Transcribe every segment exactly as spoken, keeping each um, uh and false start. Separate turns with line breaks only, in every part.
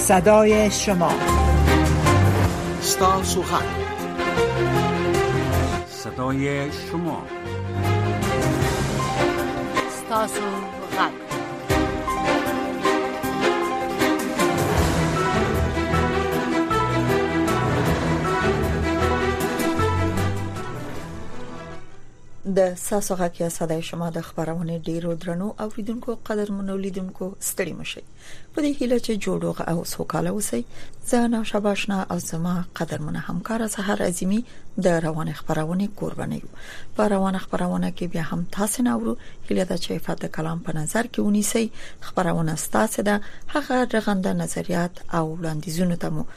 صدای شما.
ستاسو حق. صدای شما.
ستاسو حق.
د ساسو غږ یا صداي شما د خبرونه ډیرو درنو اوریدونکو قدرمنو لیدونکو ستړي مشي په دې هیله چې جوړوغه او سوکاله وسی زانا شباشنا او زما قدرمنه همکار سحر عظیمی د روان خبرونه قرباني یو په روان خبرونه کې بیا هم تاسو نورو هیله د چې فات کلام په نظر کې ونیسي خبرونه ستاسو ده هغه رغنده نظریات او وړاندیزونه ته مو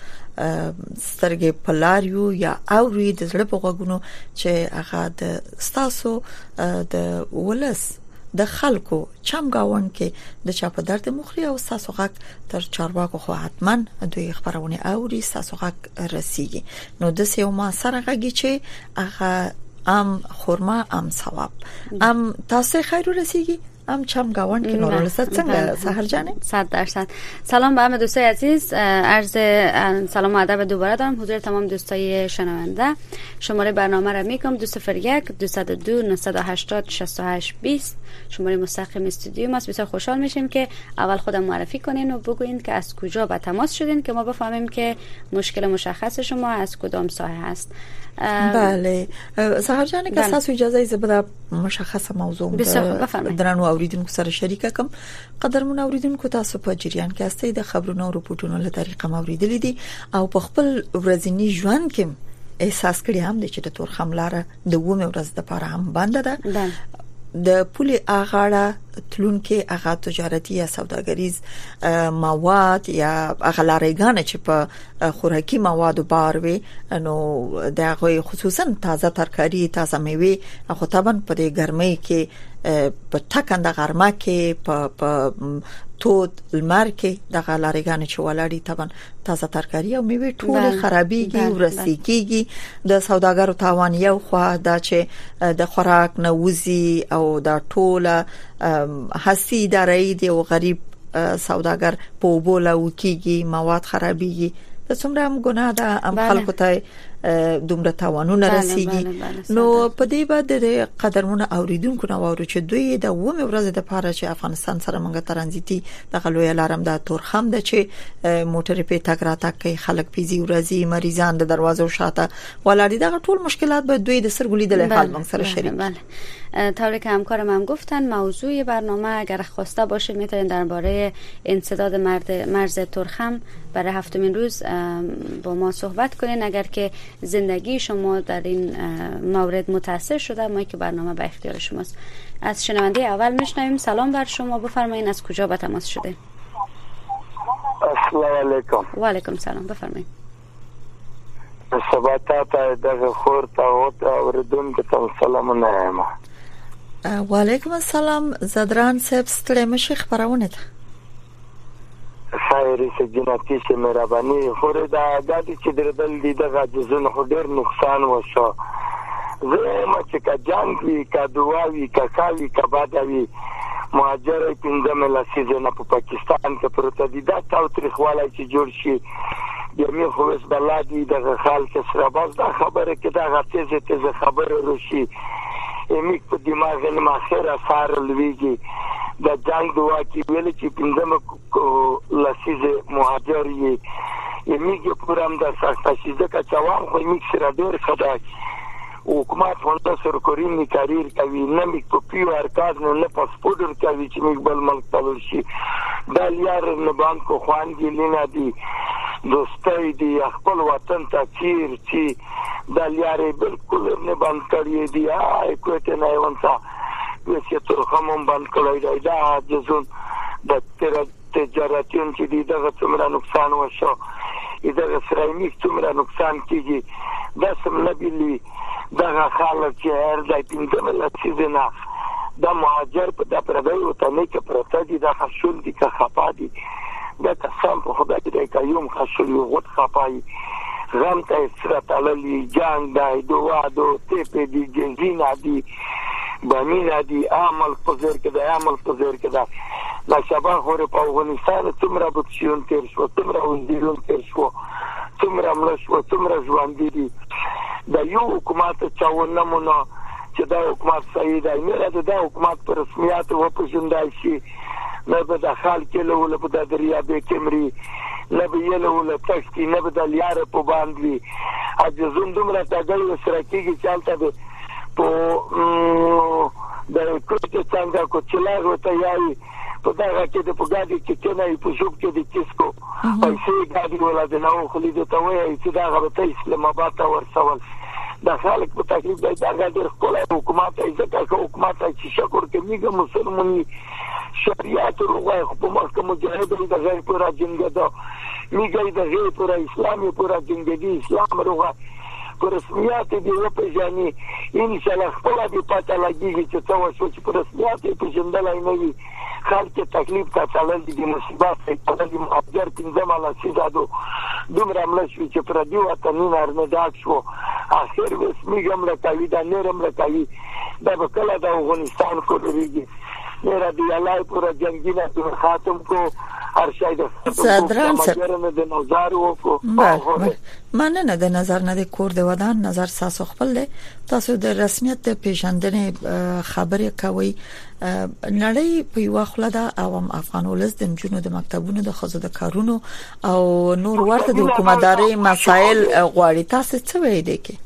سترګې پلاریو یا اوري د زړه په غوګونو چې هغه د ستاسو د ولس د خلکو چمګاون کې د چا په درد مخري او ستاسو غږ تر چارواکو خو حتمن دوی خبرونه اوري ستاسو غږ رسیږي نو د سیو ما سره غږی چې هغه ام خورما ام ثواب ام تاسو خیر رسیږي ام چمگاوان که نورال است څنګه سحر جانه
صد درصد. سلام به همه دوستای عزیز، عرض سلام و ادب دوباره دارم حضور تمام دوستای شنونده. شماره برنامه را میگم دو صفر یک دو صفر دو نه هشت هشت شش هشت بیست شماره مستقیم استودیو ماست. بسیار خوشحال میشیم که اول خودم معرفی کنین و بگوین که از کجا به تماس شدین که ما بفهمیم که مشکل مشخص شما از کدام ساحه است.
بله سحر جان که تاسو اجازه ای زبده مشخص موضوع درنو اوریدونکو سره شریک کوم. قدرمن اوریدونکو تاسو په جریان کې استئ د خبرونو او رپورټونو له طریقه موریدلې دي او په خپل ورځنی ژوند کې احساس کړی هم چې د تور خملاره د ومه ورځ د پاره هم بند ده د پولي اغاړه تلونکې اغا تجارتي یا سوداګریز مواد یا اغلارېګان چې په خوراکي موادو بار وي نو دغه خصوصا تازه ترکاری تازه میوه خو طبعا په دې ګرمۍ کې په ټکنده غرمه کې په په تود لمر کې دغه لارېګان چې ولاړی طبعا تازه ترکاری او میوه ټول خرابېږي ورسېږي د سوداګرو تاوان یو خو دا چې د خوراک نه وزي او دا ټوله حسي داري دی او غریب سوداګر په بوله وکيږي مواد خرابېږي د څومره هم ګناه ده ام خلکو ته دومره تاوانونه رسیږي نو په دې باندې د قدرمنو اوریدونکو نو ورو چې دوی د ومه ورځ د پاره چې افغانستان سره منګه ترانزیتي د غلوې لارم د تورخم د چې موټر په تک را تک کوي خلک پیزي ورځي مریضان د دروازو شاته ولادي دغه ټول مشکلات به دوی د سرګولې د حال من سره شریک.
بله طوری که همکارم هم گفتن موضوع برنامه اگر خواسته باشید میتونید درباره انسداد مرز تورخم برای هفتمین روز با ما صحبت کنین. اگر که زندگی شما در این مورد متاثر شده ما که برنامه به اختیار شماست. از شنونده اول میشنویم. سلام بر شما، بفرمایید از کجا به تماس شده؟
السلام علیکم.
و علیکم سلام، بفرمایید.
سباتات دغه خور ته او اوردون که سلام نه.
و علیکم السلام زدران صاحب ستړي مشه خبرونه ده.
خیری سے جنتی سے مهرباني خور دا د چې دربل دي دغه جزونه ډېر نقصان وشو. زه ما چې کا جنگ وی کا دواوی کا کاوی کا بادوی مهاجر پنځمه لسیزه نه په پاکستان کې پروت دي دا تاریخواله چې جوړ شي یمه خو اس بلادي دغه خال کې سره باز دا خبره کې دا غتیزه تیزه خبره روشي امیک په دماغ نه ماخره سار لویږي د جنگ دوا کې ویل چې پنځمه لسیزه مهاجر یې امیک پرام د سختشیزه کا چوان خو امیک سره ډېر خدای حکومت فونده سرکورینی کاریر کوي نه می کوپی او ارکاز نه پاسپورت کوي چې موږ بل ملک ته ورشي د لیار نه بانکو خوان دي لینا دي دوستای دي خپل وطن ته چیر چې د لیارې بالکل نه بند کړی دي آی کوته نه ونتا چې ترخم بند کړی دی دا جزون د تجارتون چې دي دغه څومره نقصان وشو دغه سرایمیک څومره نقصان کیږي دا سم نبیلی دغه خلک چې هر ځای پینځمه لسیزه نه د مهاجر په د پردیو وطنې کې پروت دي د خشول دي که خفا دي دا قسم په خدای دې کوم خشول یو غوت خفای غم ته سره تللی جنگ دی دوا دو تپ دی جنزین دی بامین دی عمل پزر کې د عمل پزر کې دا نشابه خور په افغانستان څومره بچیون تیر شو څومره وزیرون تیر شو څومره مړ شو څومره ژوند دي د یو حکومت چاونه مونږ چې دا حکومت صحیح دی نه دا حکومت پر رسمیات و پېژندای شي نه به د خلک له ول په د دریابې کمري نه به یې له ول تختی نه به د لیار په باندې اجزون دومره تاګل سره کېږي چالتہ به په د کوټه څنګه کو چلاغ وته یای په دا کې د پګادي چې کنه په شوب کې د کیسکو پیسې ګاډي ولا د نو خلید ته وایي چې دا غوته اسلام آباد ته ورسول د خلک په تکلیف دی دا ډېر خپل حکومت یې ځکه حکومت چې شکر کې میګه مسلمانۍ شریعت روغه په مکه مجاهدین د غیر پورا جنګ ده میګه د غیر پورا اسلامي پورا جنګ دي اسلام روغه پر رسمیات دی و په ځاني ان شاء الله خپل به پاتہ لګیږي چې څو شو چې پر رسمیات په ژوندلای نه وي خلک تکلیف ته چلل دي مصیبت ته د مهاجر پنځه مالا سیدادو دومره مړ شو چې پر دی وطن نه ډاک شو اخر رسمي ګمړه کوي دا نرم راکوي دا به کله د افغانستان کو دیږي میرا دی الله پورا جنگینه خاتم کو هر شای د
صدران
سره د نظر وکړو
مننه د نظر نه د کور د ودان نظر تاسو خپل دی تاسو د رسمیت د پیژندنې خبرې کوي نړۍ په یو خله د عوام افغان ولس د جنونو د مکتبونو د خزو د کارونو او نور ورته د حکومتداري مسائل غواړي تاسو څه وایي دي کې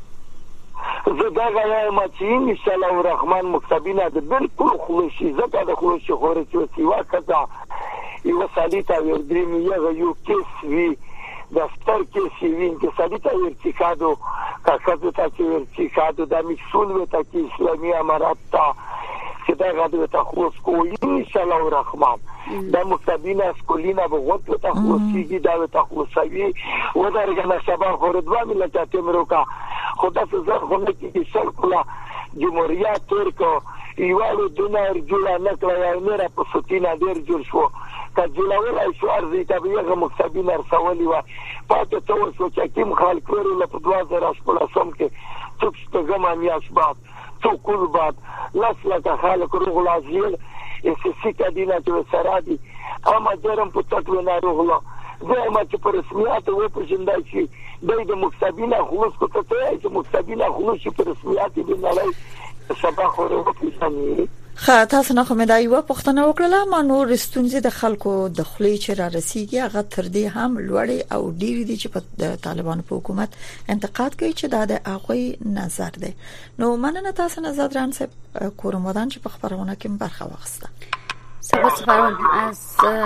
زه دا غواړم چې ان شاء الله الرحمن مکتبینه د بالکل خلوشي زکه د خلوشي خوري چې سیوا کړه یو سالیتا ورډریم یو یو کیس وی د ستر کیس وی چې سالیتا ورتیکادو کاکادو تا چې ورتیکادو د مسول وتا چې اسلامي امارات تا چې دا غاډو ته خلوص کوي ان شاء الله الرحمن د مکتبینه اسکولینا بغوت ته خلوصيږي دا ته خلوصوي و دا رجنه شباب خوردوا ملت تمروکا خدا څخه خونه کې شرقلا جمهوریت ترکو ایوالو دونر جوړه نکړه یا نه را په سوتینا ډیر جوړ شو کجولا ولا شو ارزي تبيغه مکتبینه رسولي و پاتې تو شو چې کوم خلک ورو په دوه زره شپږ سم کې څوک څنګه مې اسباب تو کول بعد لاسله خلک روغلا زیل اساسي کډینه چې سرادي اما جرم په تطوی نه روغلا زه ما چې په رسمیات و پېژندای شي د مکتبینه خلوص کو ته چې مکتبینه خلوص په رسمیات دي نه لای سبا خو ورو پېژني
خا تاسو نه کومه دا یو پښتنه وکړه ما نور ستونزې د خلکو د خلې چې را رسیدي هغه تر دې هم لوړې او ډېری دي چې په طالبانو په حکومت انتقاد کوي چې دا د هغه نظر دی نو مننه تاسو نظر دران صاحب کورمدان چې په خبرونه کې برخه واخیسته
سپاس فرمان از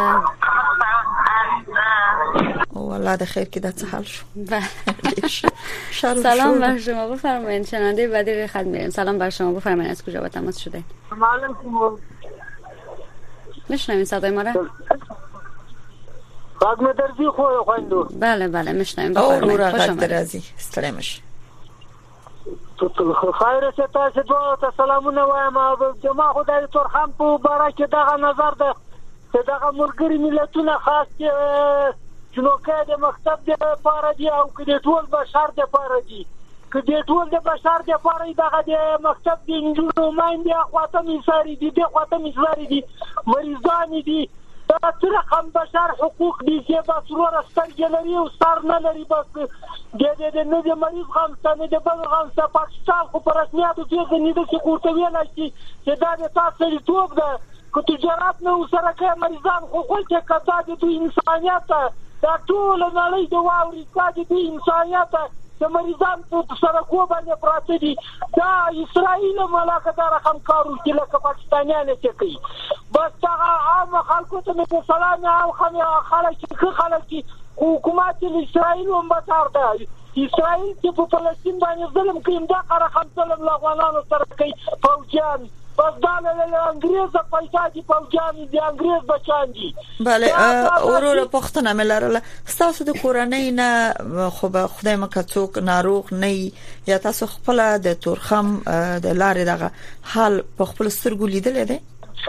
والله د خیر کې د څه حال شو
سلام بر شما بفرمایید شنونده بعدی روی خط میریم سلام بر شما بفرمایید از کجا با تماس شده
معلوم
میشنوین صدای ما را
خدمت درزی خوی خوندو
بله بله میشنویم
بفرمایید خوش آمدید درزی استلامش
خیر ستاسو ته سلامونه وایم جماعت خدای ترحم په برکه دغه نظر ده چې دغه ملګری ملتونه خاص چې د مکتب د پاره دی او د ټول بشر د پاره دی که د ټول د بشر د پاره دغه د مکتب د انجونو ماندې خواته میساري دي د خواته میساري دي مریضان دي دا تر رقم بشر حقوق دي چې بس ورو سترګې لري او سر نه لري بس د د نه د مریض غم ستنه د بل غم ست پاکستان خو پر رسمیاتو کې نه دي چې کوته ویل شي چې دا د تاسو توپ ده که تجارت نه وسره کوي مریضان خو خو چې کدا د انسانيت دا ټول نړۍ د واوري چې د انسانيت د مریضان په سره کو باندې پراته دي دا اسرائیل ملاقات رقم کارو چې لکه پاکستانیان چې کوي بس هغه عام خلکو ته په سلام او خلک چې خلک حکومت اسرائیل هم بتار ده اسرائیل چې په فلسطین باندې ظلم کوي دا رقم ظلم افغانانو سره کوي فوجان بس دا له انګريز پیسې دي فوجان دي انګريز بچان دي
بله اورو پښتنه ملره تاسو د کورنۍ نه خو به خدای مکه څوک ناروغ نه یا تاسو خپل د تورخم د لارې دغه حال په خپل سترګو لیدل دي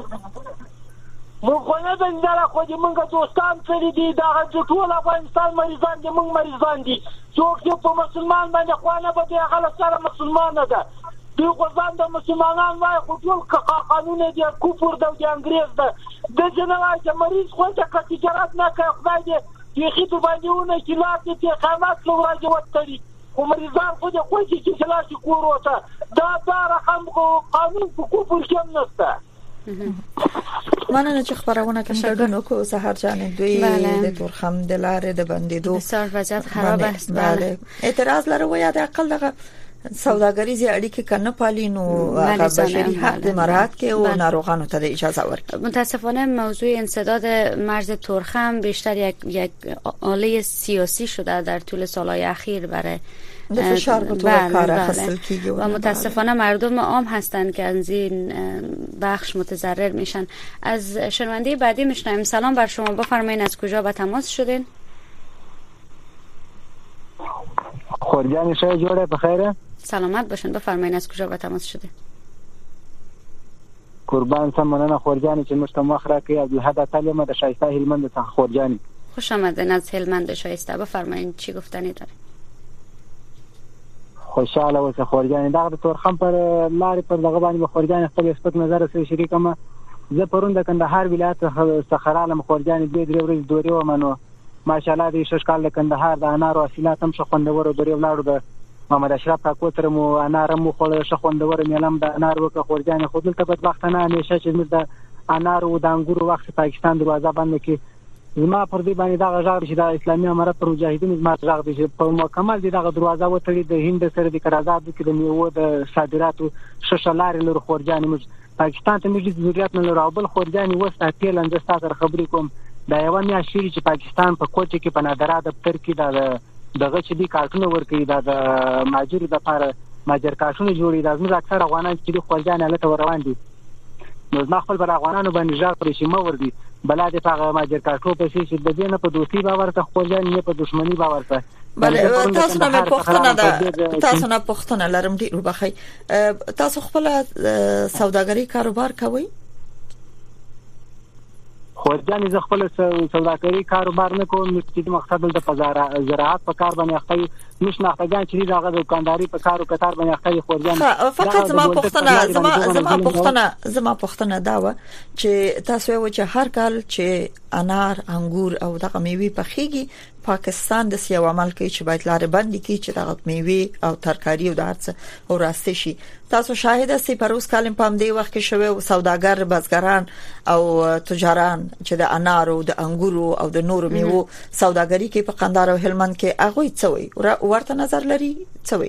مو خو نه بندره خو دې مونږه دوستان کړی دي دا ټول افغانستان مریضان دي مونږ مریضان دي څوک چې په مسلمان باندې خو نه به هغه سره مسلمان ده دوی غوځان د مسلمانان وای خو ټول قانون دی کفر د انګریز ده د جنوای چې مریض خو ته تجارت نه کوي خدای دې یخي ته باندې ونه چې لاته ته قیامت لو راځي وتري خو مریضان خو دې کوی چې چې لاسي کور وته دا دا رقم قانون په کفر کې نشته.
مننه چې خبرونه کوم ګډون وکړو سحر جان دوی د تورخم د لارې د بندیدو
بسیار وضعیت خراب است.
بله اعتراض لرو یا د عقل دغه سوداګریزي اړیکې کنه پالینو هغه بشري حق مراعات کې او ناروغانو ته اجازه ورکړي.
متاسفانه موضوع انسداد مرز تورخم بیشتر یک یک آله سیاسی شده در طول سالهای اخیر برای
د فشار په توګه کار اخیستل کیږي
و متاسفانه مردم عام هستند که از این بخش متضرر میشن. از شنونده بعدی میشنویم. سلام بر شما، بفرمایید از کجا به تماس شدین؟
خورجان شه جوړه په خیره.
سلامت باشین، بفرمایید از کجا به تماس شده؟
قربان سم مننه خورجانی چې مشته مخره کې عبدالحد تعلیم د شایسته هلمند څخه خورجانی.
خوش آمدین از هلمند شایسته، بفرمایید چی گفتنی داره؟
خوشاله اوسه خورجانی. دا د تورخم پر لارې پر دغه باندې خورجانی خپل سپک نظر سره شریکم. زه پرون د کندهار ولایت څخه رالم خورجانی دوی درې ورځې دورې و منو. ماشاءالله د شش کال د کندهار د انارو اصلات هم شخوندور درې ولاړو د محمد اشرف کاکو تر مو انار مو خو شخوندور میلم د انار وک خورجانی خو دلته بدبختانه همیشه چې موږ د انارو د انګورو وخت پاکستان دروازه بند کی زما پر دې باندې دا غږ چې د اسلامي امارت پر مجاهدینو زما غږ دي چې په مکمل دي دا دروازه وتړي د هند سره د قرارداد کې د میوه د صادراتو ششلارې لور خورجانی موږ پاکستان ته موږ ضرورت نه لرو او بل خورجانی وسته تل اند ستاسو خبرې کوم دا یو نه شری چې پاکستان په کوچ کې په نادره دفتر کې دا دغه چې دی کارتونه ورکړي دا د ماجر د لپاره ماجر کارتونه جوړي دا زموږ اکثر افغانان چې خپل له ته روان دي نو ځما خپل بر افغانانو باندې ځار پرې شي مور دي بلاد په ماجر کارتو په شي چې د دې نه په دوستي باور ته خپل نه په دښمنی باور ته.
بله تاسو نه پوښتنه ده تاسو نه پوښتنه لرم ډیر وبخي تاسو خپل سوداګری کاروبار کوئ؟
خورجانی ز خپل سوداګری کاروبار نه کوم چې مقصد د بازار زراعت په کار باندې اخلي مش ناخدګان چې دغه دکانداري په کارو کتار باندې اخلي خورجان.
فقط زما پوښتنه زما زما پوښتنه زما پوښتنه دا و چې تاسو یو چې هر کال چې انار انګور او دغه میوه په خيږي پاکستان د سیاو عمل کوي چې باید لارې بندي کړي چې دغه میوه او ترکاری او دارڅ او راسته شي. تاسو شاهد استئ پروس کالم پام دی وخت کې شوه سوداګر بازګران او تجاران چې د انارو د انګورو او د نورو میوه سوداګری کې په قندهار او هلمند کې هغه څوي ورته نظر لري څوي؟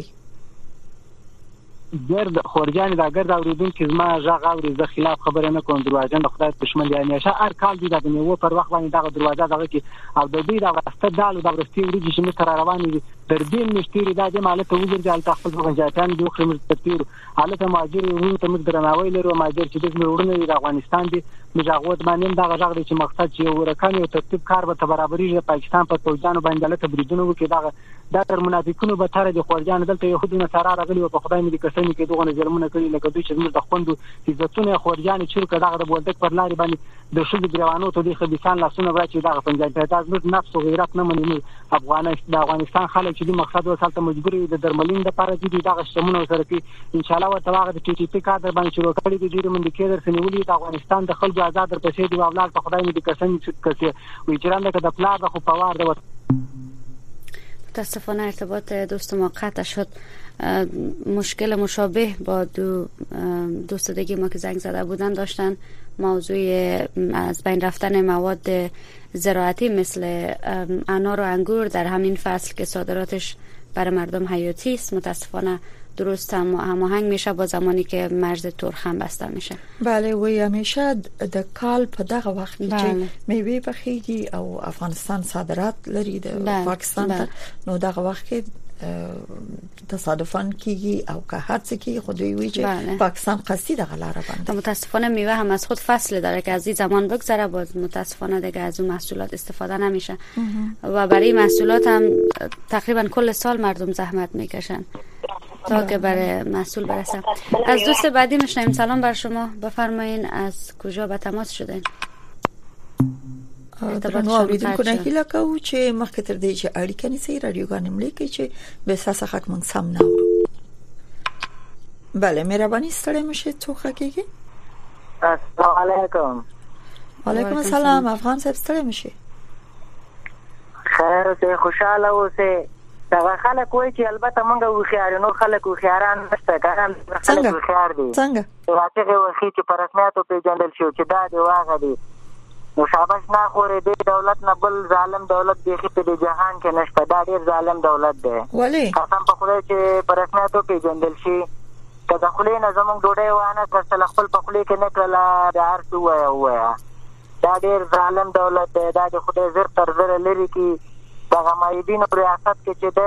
ګرد خورجان دا ګرد اوریدونکو زما ژغ اوري ز خلاف خبره نه کوم دروازه د خدای دشمن دی همیشه هر کال دی د میوه پر وخت باندې دا دروازه دغه کې او د دې دا واست دالو د ورستي ورږي چې متر روان دي در دې مشتری دا د مالک وګرځي ال تخفل غنجاتان دی خو موږ تطبیر حالت ماجر ورو ته موږ درناوی لرو ماجر چې د ورونه د افغانستان دی مجاغوت باندې دا غږ دی چې مقصد چې ورکان یو ترتیب کار به برابرۍ پاکستان په توجانو باندې له تبریدونو کې دا دا تر منافقونو به تر د خورجان دلته يهودونه سره راغلي او په خدای مې د کسنې کې دوغه ظلمونه کوي لکه دوی چې موږ د خوندو عزتونه خورجان چې کړه د بولدک پر لارې باندې د شوګ ګریوانو ته د خبيسان لاسونه راچي دا پنځه ته د نفس او غیرت نه مني افغانستان د افغانستان خلک چې د مقصد وسالته مجبوري د درملین د لپاره دي دا شمونه سره کې ان شاء الله وتعالى د ټي ټي پی کادر باندې شروع کړی دي ډیر من د کېدر سنولې د افغانستان د خلکو آزاد در پسې دی اولاد په خدای مې د کسن چې کسي وی چرانده که د پلار خو پوار د
متاسفانه ارتباط دوست ما قطع شد. مشکل مشابه با دو دوست دیگه ما که زنگ زده بودن داشتن. موضوع از بین رفتن مواد زراعتی مثل انار و انگور در همین فصل که صادراتش برای مردم حیاتی است متاسفانه درست هم هماهنگ میشه با زمانی که مرز تورخم بسته میشه.
بله وی همیشه د کال په دغه وخت کې چې میوه بخیږي او افغانستان صادرات لري د پاکستان ته نو دغه وخت کې تصادفاً کیږي او که هر څه کې خودی وی چې پاکستان قصدی دغه لاره باندې.
متاسفانه میوه هم از خود فصل داره که از این زمان بگذره باز متاسفانه دیگه از اون محصولات استفاده نمیشه و برای محصولات هم تقریبا کل سال مردم زحمت میکشن تا که برای محصول برسن. از دوست بعدی میشنیم. سلام بر شما، بفرمایین از کجا به تماس شدین؟
درنو اوریدونکو نه هیله کوو چې مخکې تر دې چې اړیکه نیسئ رادیوګانې ملي کې چې به اساسه خاک مونږ سم نه اورو. بله مهرباني ستړی مشه څوخه کېږي.
السلام علیکم.
وعلیکم السلام افغان صاحب ستړی مشه.
خیر ته خوشاله اوسه. دا خلک وایي چې البته مونږ وخیار نو خلک وخیاران نشته کاران خلک وخیار دي.
څنګه؟
راځي وخی چې په رسمیاتو پیژندل شو چې دا دی واغه دي. نو شاباش نه خورې دی دولت نه بل ظالم دولت دی چې په جهان کې نشته. دا ډیر ظالم دولت دی.
ولی؟
قسم په خدای چې په رسمیاتو پیژندل شي کله خلې نه زمونږ ډوډۍ وانه کړل خپل په خلې کې نه کړل دا ارتو وای وای. دا ډیر ظالم دولت دی. دا د خدای زر تر زر لري کې دا مایدین ریاست کې چې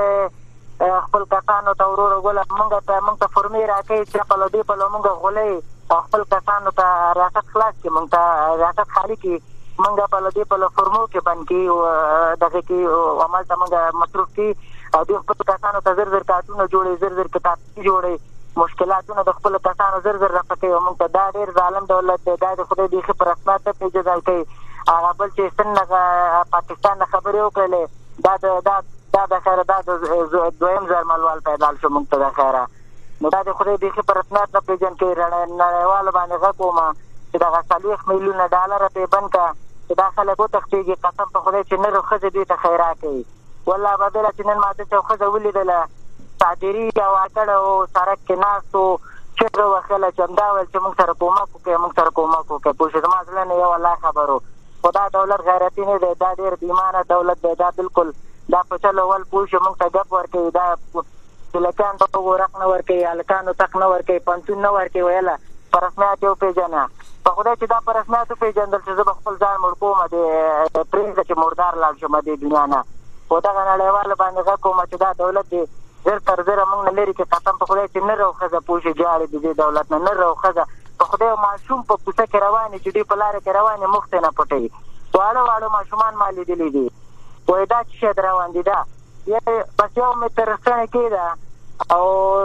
د خپل کسانو ته ورور غول مونږ ته مونږ ته فرمي راکې چې په لدی په مونږ غولې خپل کسانو ته ریاست خلاص کې مونږ ته ریاست خالي کې مونږ په لدی په فرمو کې باندې دغه کې عمل ته مونږ مصروف کې او د خپل کسانو ته زر زر کارتونه جوړې زر زر کتاب جوړې مشکلاتونه د خپل کسانو زر زر راپکې مونږ ته دا ډیر ظالم دولت دی. دا د خدای دی په رسمیت ته پیژندل کوي. هغه بل چې څنګه پاکستان خبرې وکړلې دا دا دا د خیره دا د دویم ځرملوال پیدا شو مونږ ته د خیره. نو دا د خدای دی په رسمیت نه پیژن کې نړیوال باندې غوښوم چې دا څلوېښت میلیونه ډالر په بند کا چې دا خلک وتښتېږي. قسم په خدای چې نه روخه دې ته خیره کوي والله بدل چې نن ماته چې خو ولیدله صادری او اکړ او سرک کې ناسو چې وخله چې دا ول چې موږ سره کومک وکړي موږ سره کومک وکړي په څه ما ځل نه یو الله خبرو خدا دولت غیرتی نه دی. دا ډیر بیمانه دولت دی. دا بالکل دا په چلو ول پوښ موږ ته غب ورکړي. دا دلکان ته ورق نه ورکړي الکانو تک نه ورکړي پنځون نه ورکړي ویلا پرسمات یو پیژنه په خدای چې دا پرسمات پیژندل چې زه خپل ځان مړ کوم د پرېږه چې مردار لاړ شم د دنیا نه. خدا غنړیوال باندې غوښوم چې دا دولت دی زر تر زر موږ نه لري کې قسم په خدای چې نه راوخه پوښي جاړي د دې دولت نه نه راوخه په خدای معصوم په پوسه کې روانې چې دی په لار کې روانې مخ ته نه پټي واړو واړو ماشومان مالې دي دي وای دا چې روان دي دا یې پس یو متر څنګه کېدا او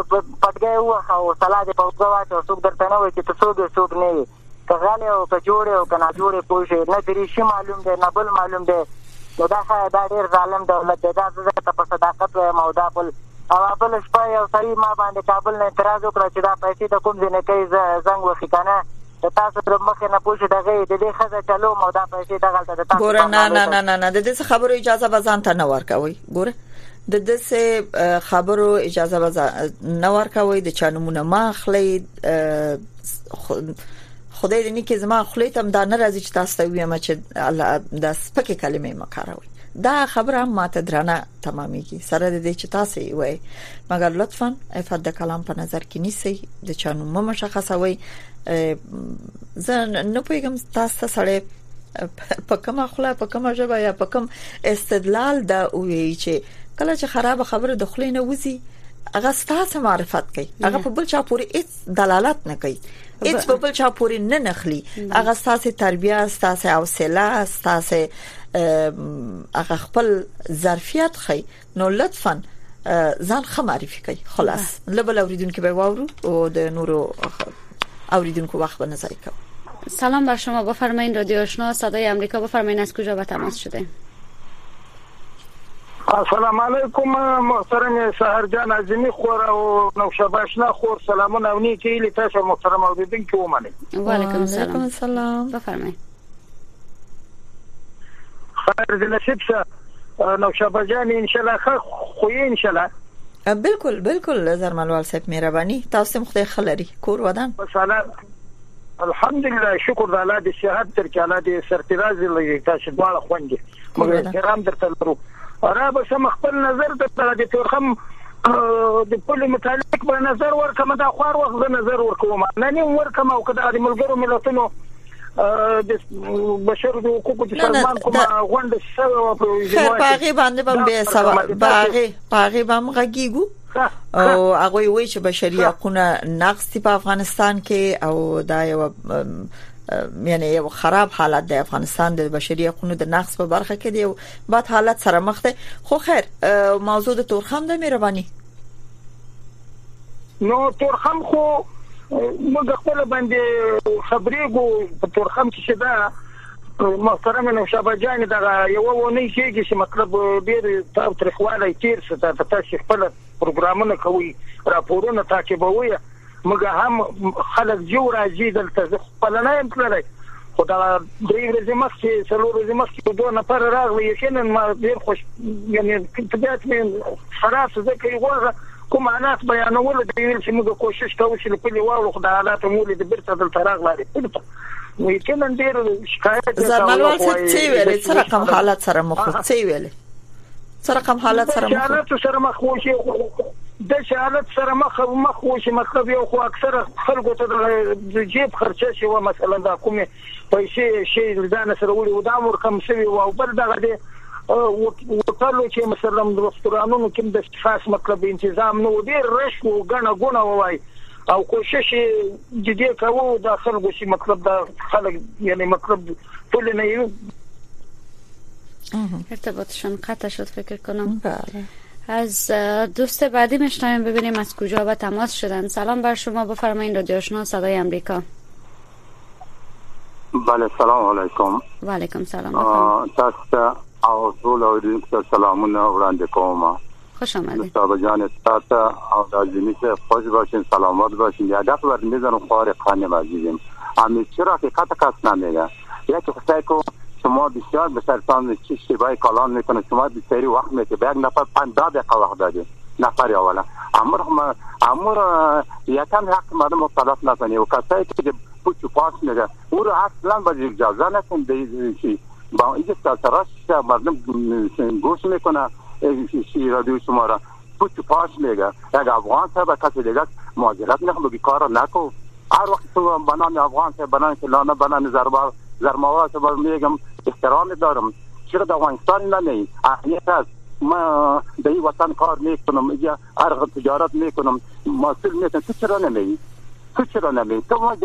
پټګي وخه او سلاد په وګوا ته څوک درته نه وای چې څوک څوک نه کغاله او کجوړه او کنا جوړه پوښي نه دري شي معلوم دی نه بل معلوم دی. نو دا دا ډیر ظالم دولت دی. دا زه ته په صداقت وایم او دا بل او بل شپه یو سړي ما باندې کابل نه اعتراض وکړ چې دا پیسې د کوم ځای نه کوي زنګ وخی کنه تاسو تر مخه نه پوښتنه دغه د دې خزه چلو مو دا پیسې دغه ته تاسو
ګور نه نه نه نه د دې خبرو اجازه بزان ته نه ورکوي. ګور د دې خبرو اجازه بزان نه ورکوي د چانمونه ما خلی خدای دې نه کې زما خلی تم دا نه راځي چې تاسو ته ویم چې الله د سپکه کلمې مکاروي. دا خبره ماته درانه تمامېږي سره د دې چې تاسو یې وای مګر لطفاً افاد د کلام په نظر کې نیسئ د چانو مشخصوي. زه نه پوهیږم تاسو سره په کومه خلا په کومه ژبه یا په کوم استدلال دا وایي چې کله چې خراب خبره د خلینو وزي هغه ستاسو معرفت کوي هغه په بل چا پورې هیڅ دلالت نه کوي هیڅ په بل چا پورې نه نخلي هغه ستاسو تربیه ستاسو حوصله ستاسو هغه خپل ظرفیت خي. نو لطفاً ځان خه معرفي کوي. خلاص لبل اوریدونکو به واورو او د نورو اوریدونکو وخت به نظر کوم.
سلام بر شما بفرمایید رادیو آشنا صدای آمریکا بفرمایید از کجا به تماس شده؟
السلام علیکم محترم سحرجان عظیمی خور او نوشابه آشنا خور سلامونه او نیکی لی تاسو محترم اوریدونکو ومنه.
و علیکم السلام.
السلام
بفرمایید.
خیر دې نصیب شه نوشابه جان ان شاء الله خو ان شاء الله
بالکل بالکل زرملوال صاحب مهرباني تاسو مخته خلري کور ودان
الحمدلله شکر د الله دې صحت تر کې الله دې سرتراز لګي تاسو دواړه خوندې مګر احترام درته لرو را به سم خپل نظر ته د تورخم د خپل متعلق په نظر ورکم دا خور وخت نظر ورکوم نه نه ورکم او کدا د ملګرو ملتونو د بشر د حقوقو د سازمان کومه غونډه شوه په
باغې باندې به سبا باغې باغې باندې غږیږو او هغه وایي چې بشري حقوقونه نقص دي په افغانستان کې او دا یو یعنی یو خراب حالت د افغانستان د بشري حقوقو د نقص په برخه کې دی بعد حالت سره مخ ده. خو خیر موضوع د تورخم د مهرباني
نو تورخم خو موږ خپل باندې خبرېګو په تورخم کې شدا محترم نوشابه جان دا یو ونه کېږي چې مطلب ډېر تاسو ترخواله تیر څه ته تاسو خپل پروګرامونه کوي راپورونه تعقیبوي موږ هم خلک جو راځي دلته خپل نه يم کړی خو دا درې ورځې مخکې څلور ورځې مخکې دوه نفر راغلي یقینا ما ډېر خوش یعنی طبیعت مې خراب څه ځکه یې غواړه کوم حالات بیانول د ویل چې موږ کوشش کوو چې په لیوالو خو د حالات مولې د بیرته دلته راغلي نو یقینا ډېر شکایت
زرملوال څه ویل څه رقم حالات سره مخ څه ویل څه رقم حالات سره مخ
حالات سره مخ وشي د حالت سره مخ مخ وشي مطلب یو خو اکثره خلکو ته د جیب خرچه شي و مثلا دا کومه پیسې شي ځان سره وړي و دا مور کم شوی او بل دغه دی او ټولو چې مثلا د رستورانونو کې د خاص مطلب تنظیم نو ډیر رش او غنه غونه وای او کوشش جدي کوو د خلکو شي مطلب دا خلک یعنی مطلب ټول نه یو
ارتباطشون قطع شد فکر کنم. بله. از دوست بعدی میشنویم ببینیم از کجا به تماس شدن. سلام بر شما، بفرمایید رادیو آشنا صدای امریکا.
بله سلام علیکم.
و علیکم سلام.
تاسو او ټول اوریدونکو سلامونه وړاندې کوم.
خوش آمدید.
مصطفی جان تاسو او د جنیسه خوش باشین، سلامت باشین. یادت ورمیزن خارق خانم عزیزم. امی چرا که کات کاس نمیگه. یک خدای کو شما بسیار بسرتان چی شبای کلان میکنه، شما بسیاری وقت میته بیگ نفر پنجاه دقیقه وقت دادی نفر اولا امر هم امر یکم حق مردم مختلف نکنی و کسایی که پوچو پاس میگه او رو اصلا باید اجازه نکن دیشی با اینجا سرسراش مردم گوش میکنه شی رادیو شما را پوچو پاس میگه یک افغان صاحب کسی دیگه مهاجرت نکن بگی کار نکو هر وقت تو بنام افغان صاحب بنام فلانه بنام زربار زرمواد صاحب میگم احترام دارم، چرا در افغانستان نمی اهمیت است ما در این وطن کار میکنم یا ارغ تجارت میکنم مسئول میکنم تو چرا نمی تو چرا نمی تو ما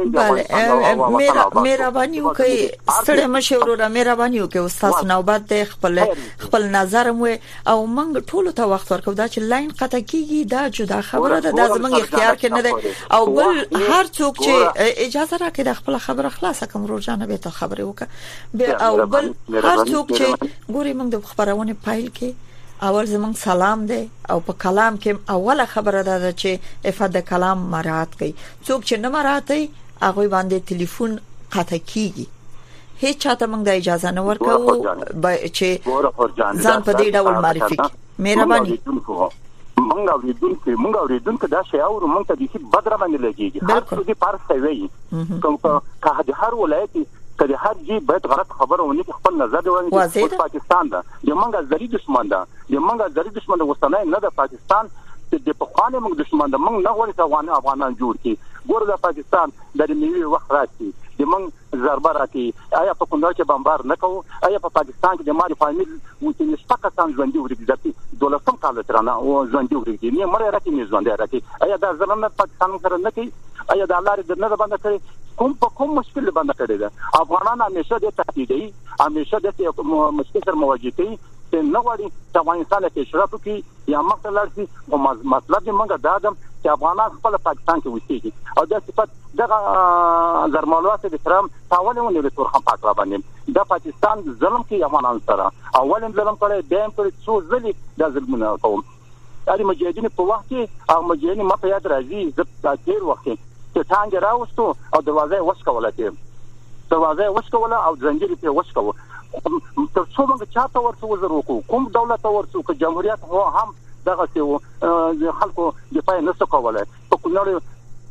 بله مهرباني وکي ستړي مشوره مهرباني وکي استاد نوبت د خپل خپل نظر مو او موږ ټول ته وخت ورکو دا چې لاین قطع کیږي دا جدا خبره ده د زمنګ اختیار کې نه ده او بل هر څوک چې اجازه راکړي د خپل خبره خلاصه کوم روزانه به ته خبره وکړه او بل هر څوک چې ګوري موږ د خبرونه پایل کې اول زمون سلام دی او په کلام کې اوله خبره ده چې افاده کلام مراعات کوي څوک چې نه مراعاتي هغه باندې ټلیفون قطع کیږي هیڅ چاته موږ د اجازه نه ورکو چې ځان په دې ډول معرفي کړي مهرباني
مونږ اوریدونکو مونږ اوریدونکو دا شی او مونږ ته د بدر باندې لګيږي هر څه دې پارس کوي کوم که د هر ولایت کله هر جی باید غلط خبره ونی خپل نظر دی ونی پاکستان دا د منګه زری دشمن دا د منګه زری دشمن وستنه نه د پاکستان د په خوانه موږ دشمن دا موږ نه غواړو افغان افغانان جوړ کی ګور د پاکستان د میوي وخت راځي د موږ ضربه راځي آیا په کومه کې بمبار نه کوو آیا په پاکستان کې د ماري فامیل و چې نشپکستان ژوندۍ ورګي دولتم کال ترانه او ژوندۍ ورګي نه مړ راځي نه ژوندۍ راځي آیا د ځلنه پاکستان سره نه کوي آیا د الله دې نه باندې کوي کوم په کوم مشکل باندې کړی ده افغانان همیشه د تهدیدي همیشه د مشکل سره مواجه کوي چې نه غواړي چې افغانستان کې اشراف کوي یا مخالفت شي او مطلب یې موږ دا دم چې افغانان خپل پاکستان کې وسیږي او د صفات دغه زرمالوات د کرام تاولونه د تورخم پاکلا باندې د پاکستان ظلم کې افغانان سره اولم ظلم کړي دیم کړي څو ځلې د ظلمونه کوم اړي مجاهدین په وخت کې او مجاهدین ما په یاد راځي د تیر وخت چې څنګه راوستو او دروازه وښکوله ته دروازه وښکوله او زنجیر په وښکو تر څو موږ چاته ورته وزرو کوم دولت ورته کو جمهوریت هو هم دغه څه خلکو د پای نه سکوله په کومه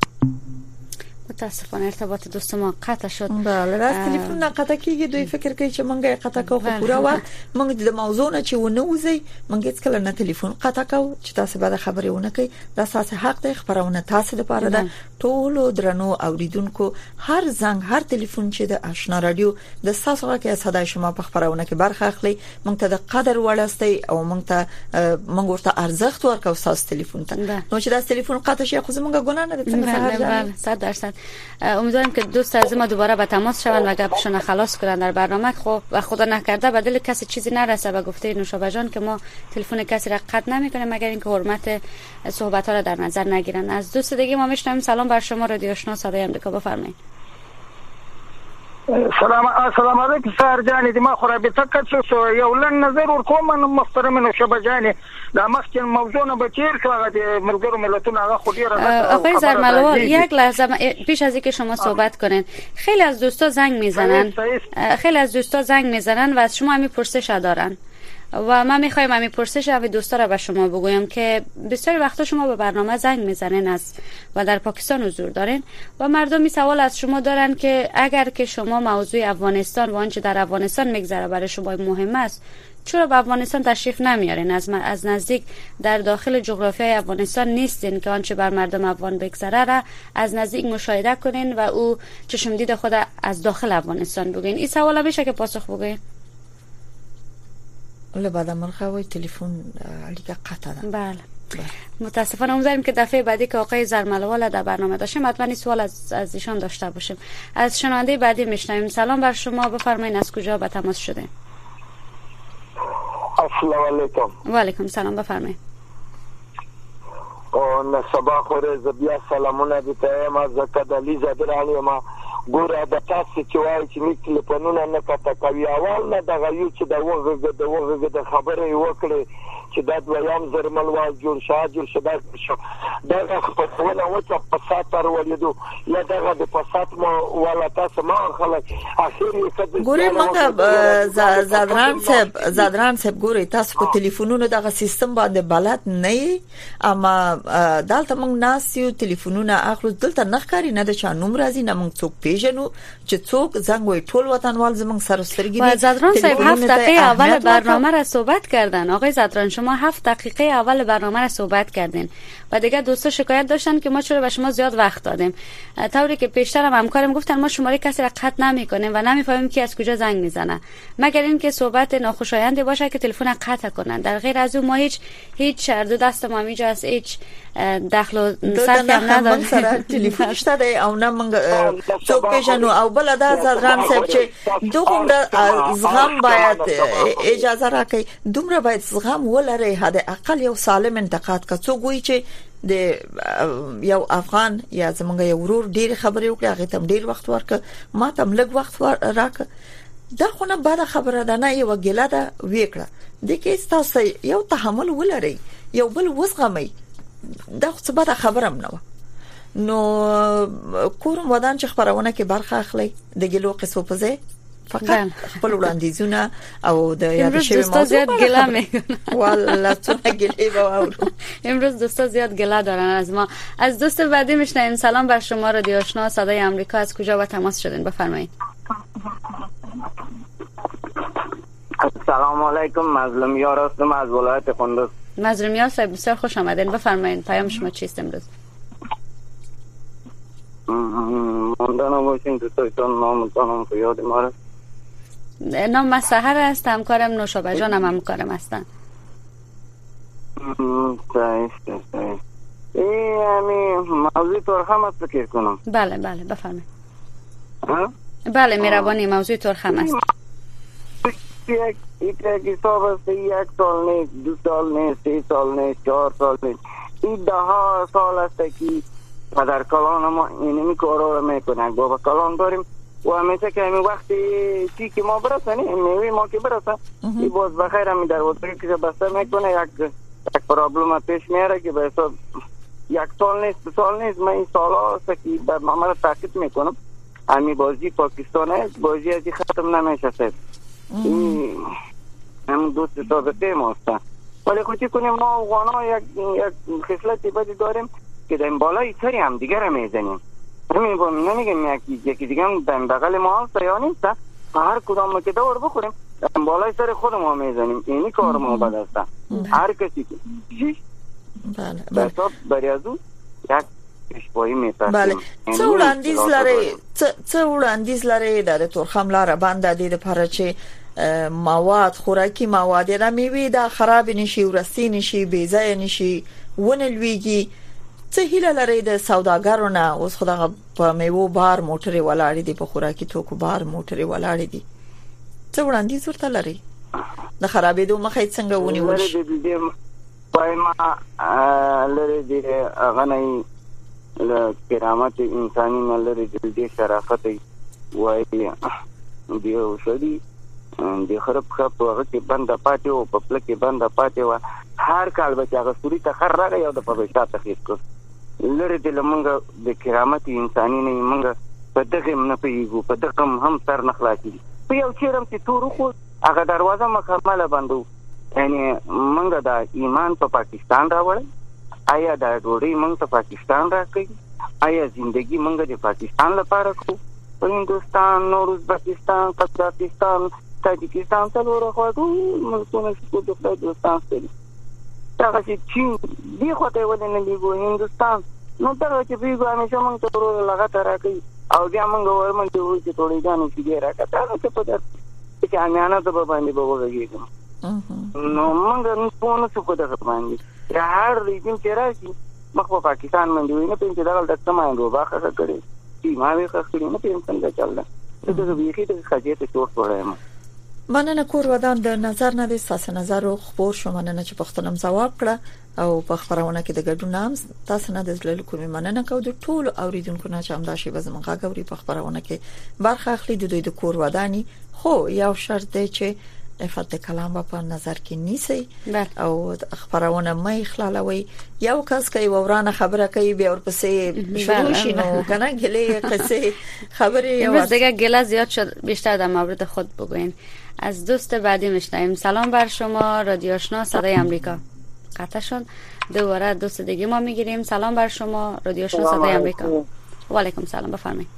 متاسفانه ارتباط دوست ما قطع شد.
بله راست تلفن قطع کیږي دوی فکر کوي چې مونږه قطع کوو خو پورا وخت مونږ د موضوع نه چې ونوځي مونږ هیڅ کله نه تلفن قطع کوو چې تاسو به خبرې ونه کوي دا اساس حق دی خبرونه تاسو لپاره ده ټول درنو اوریدونکو هر زنګ هر تلفن چې د آشنا رادیو د ساسو کې صداي شما په خبرونه کې برخه اخلي مونږ ته د قدر وړاستي او مونږ ته مونږ ورته ارزښت ورکو تاسو تلفن ته نو چې دا تلفن قطع شي خو مونږه ګناه نه ده
بله صد درصد. امیدوارم که دوست از ما دوباره به تماس شوند و گپشون خلاص کنند در برنامه. خب و خدا نکرده به دل کسی چیزی نرسه به گفته نوشابه جان که ما تلفن کسی را قطع نمی‌کنیم مگر اینکه حرمت صحبت ها را در نظر نگیرن. از دوست دیگه ما میشنویم. سلام بر شما رادیو آشنا صدای امریکا، بفرمایید.
سلام السلام علیکم سار جانې د ما خو رابطه کړ شو یو لن نظر ورکوم نو محترم شبه جانې دا مخکې موضوع نه بچیر شو هغه د ملګرو ملتونو هغه خو ډیره
آقای زرملوال یک لحظه پیش از اینکه شما صحبت کنین خیلی از دوستا زنگ میزنن خیلی از دوستا زنگ میزنن و از شما همین پرسش دارن و من میخوایم همین پرسش همین دوستا را به شما بگویم که بسیاری وقتا شما به برنامه زنگ میزنین از و در پاکستان حضور دارین و مردم می سوال از شما دارن که اگر که شما موضوع افغانستان و آنچه در افغانستان میگذره برای شما مهم است چرا به افغانستان تشریف نمیارین؟ از از نزدیک در داخل جغرافیای افغانستان نیستین که آنچه بر مردم افغان بگذره را از نزدیک مشاهده کنین و او چشمدید خود از داخل افغانستان بگین. این سوالا میشه که پاسخ بگین؟
ولی بعد مرخوی تلفن علیکه قطع ده.
بله. متاسفانه امیدواریم که دفعه بعدی که آقای زرملوال در برنامه داشتیم حتما سوال از از ایشان داشته باشیم. از شنونده بعدی میشنویم. سلام بر شما، بفرمایید از کجا به تماس شدین؟
السلام علیکم.
و علیکم سلام، بفرمایید.
او نسبا خوره زبیا سلامونه دته ما زکدلی زدرانی ما ګوره د تاسو چې وایي چې موږ تلیفونونه نه کته کوي اول نه دغه یو چې د وغه د وغه د خبرې وکړي چې دا دویم زرملوال جوړ شاه جوړ شدا شو دغه خپلونه وته پسات تر ولیدو یا دغه د پسات مو ولا تاسو ما خلک اخیری کده
ګوره موږ زادران صاحب زادران صاحب ګوره تاسو په تلیفونونو دغه سیستم باندې بلد نه اما دالته موږ ناس یو تلیفونونه اخلو دلته نخکاری نه د چا نوم راځي نه موږ څوک پیژنو چې څوک زنګ وي ټول وطنوال زموږ سره سترګې
و زادران صاحب هفت دقیقه اول برنامه را صحبت کردن. آقای زادران شما هفت دقیقه اول برنامه را صحبت کردین و دیگه دوستا شکایت داشتن که ما چرا به شما زیاد وقت دادیم. طوری که پیشترم همکارم گفتن ما شماره کسی را قطع نمی‌کنیم و نمی‌فهمیم کی از کجا زنگ میزنه مگر اینکه صحبت ناخوشایندی باشه که تلفن قطع کنن. در غیر از اون ما هیچ هیچ دو دست ما میجا از هیچ دخل و صرفی هم نداریم.
سره تلفن شته دی او نه موږ څوک پیژنو او بل دا زادران صاحب چې دوه زغم باید اجازه راکړي دومره باید زغم ولري حد اقل یو سالم انتقاد کا څوک وایي چې د یو افغان یا زمونږ یو ورور ډیر خبرې وکړي هغه تم ډیر وخت ورک ما تم لږ وخت راک دا خو نه بعد خبره ده نه یو ګیله ده وکړه د کې تاسو یو تحمل ولري یو بل وسغمي دا خو څه بعد خبره نه نو کوم ودان چې خبرونه کې برخه اخلي د ګلو قصو په ځای فقط خپل وړاندیزونه او د یاد شوی موضوع
زیاد گله میکنن
والله څونه گله باور
امروز دوستا زیاد گله دارن از ما. از دوست بعدی میشنویم. سلام بر شما رادیو آشنا صدای آمریکا، از کجا با تماس شدین؟ بفرمایید.
السلام علیکم، مظلوم یار هستم از ولایت کندوز.
مظلوم یار صاحب بسیار خوش آمدین، بفرمایید. پیام شما چیست امروز؟
مندانم باشین دوستان نام تانم که یاد ماره
نام من سحر است، همکارم نوشابه جانم همکارم هستن.
صحیح صحیح این همی موضوع ترخم است فکر کنم.
بله بله بفرمایید. بله مهربانی موضوع ترخم است.
یک یک حساب است، یک سال نیست، دو سال نیست، سه سال نیست، چهار سال نیست، این ده ها سال است که در کلان ما اینمی کارا رو میکنن. بابا کلان داریم و همیشه که همین وقتی چی که ما برسن میوی ما که برسن این باز بخیر همی در وطری که بسته میکنه یک یک پرابلم پیش میاره که به حساب یک سال نیست دو سال نیست. من این سال ها است که به ما را تاکید میکنم همی بازی پاکستان است، بازی ازی ختم نمیشه سید این هم دوست سابقه ما هستن. ولی خودی کنیم ما افغان ها یک, یک خصلتی بدی داریم که در بالای سری هم دیگر رو میزنیم. همین با نمیگم یکی یکی دیگه هم در بغل ما هست یا نیست، هر کدام که دور بخوریم در بالای سر خود ما میزنیم. اینی کار ما بد است. هر کسی که
بله بله
برای از اون یک پیشوایی میترسیم.
بله څه وړاندیز لري څه وړاندیز لري د تورخم لاره باندې د لپاره چې مواد خوراکي مواد را میوي دا خراب نشي ورستي نشي بې ځای نشي ونه لويږي. څه هیله لري د سوداګرو نه؟ اوس خدای په میوه بار موټرې ولاړې دي، په خوراکي توکو بار موټرې ولاړې دي، څه وړاندیز ورته لري؟ د خرابېدو مخه څنګه ونیول شي؟
پایما لري د غنۍ له کرامت انساني نه لري د شرافت وایي دیو شدی د خراب خراب هغه کې بنده پاتې او په پله کې بنده پاتې و هر کال به هغه سوري ته خر راغی او د په شاته خېټ کو لری د لمنګ د کرامت انساني نه منګ په دغه نه پیګو په دغه هم سر نخلاصي په یو چیرم چې تور خو هغه دروازه مکمله بندو یعنی منګ د ایمان په پاکستان راوړل آیا د ډوړی منګ ته پاکستان راکړي آیا ژوندۍ منګ د پاکستان لپاره کو په هندستان نور ازبکستان قزاقستان تاجکستان ته ورغواړو ملکونه چې د خپل دوستان سره دا چې دی خو ته ولې نه دیګو هندستان نو دا چې پیګو همیشه مونږ ته ورو لګا راکړي او بیا مونږ ورمن ته وایي چې ټولې ځانو چې راکړه دا څه په دې چې امانه ته باندې بوغږي نو مونږ نو په نو څه په دغه باندې یا هر ریجن چې راشي مخ په پاکستان باندې ویني په چې دا د سماینډو باخه کړی چې ما وی خښکړي نه په څنګه چل دا دا به کې د خاجه ته چورت وړایم
مننه کور ودان د نظر نه د ساس نظر خبر شو مننه چې پښتنم جواب کړه او په خبرونه کې د ګډون نام تاسو نه د زلل کومې مننه کو د ټول اوریدونکو نه چې هم دا شی بزمغه غوري په خبرونه کې برخه اخلي د دوی د کور ودانی خو یو شرط دی چې افت کلام په نظر کې نیسي او خبرونه مې خلالوي یو کس کوي ورانه خبره کوي بیا ورپسې شروع شي نو کنه ګلې قصه خبري
امروز دیگه گله زیاد شد بیشتر در مورد خود بگوین. از دوست بعدی میشنویم. سلام بر شما رادیو آشنا صدای آمریکا. قطع شد. دوباره دوست دیگه ما میگیریم. سلام بر شما رادیو آشنا صدای آمریکا. و علیکم سلام بفرمایید.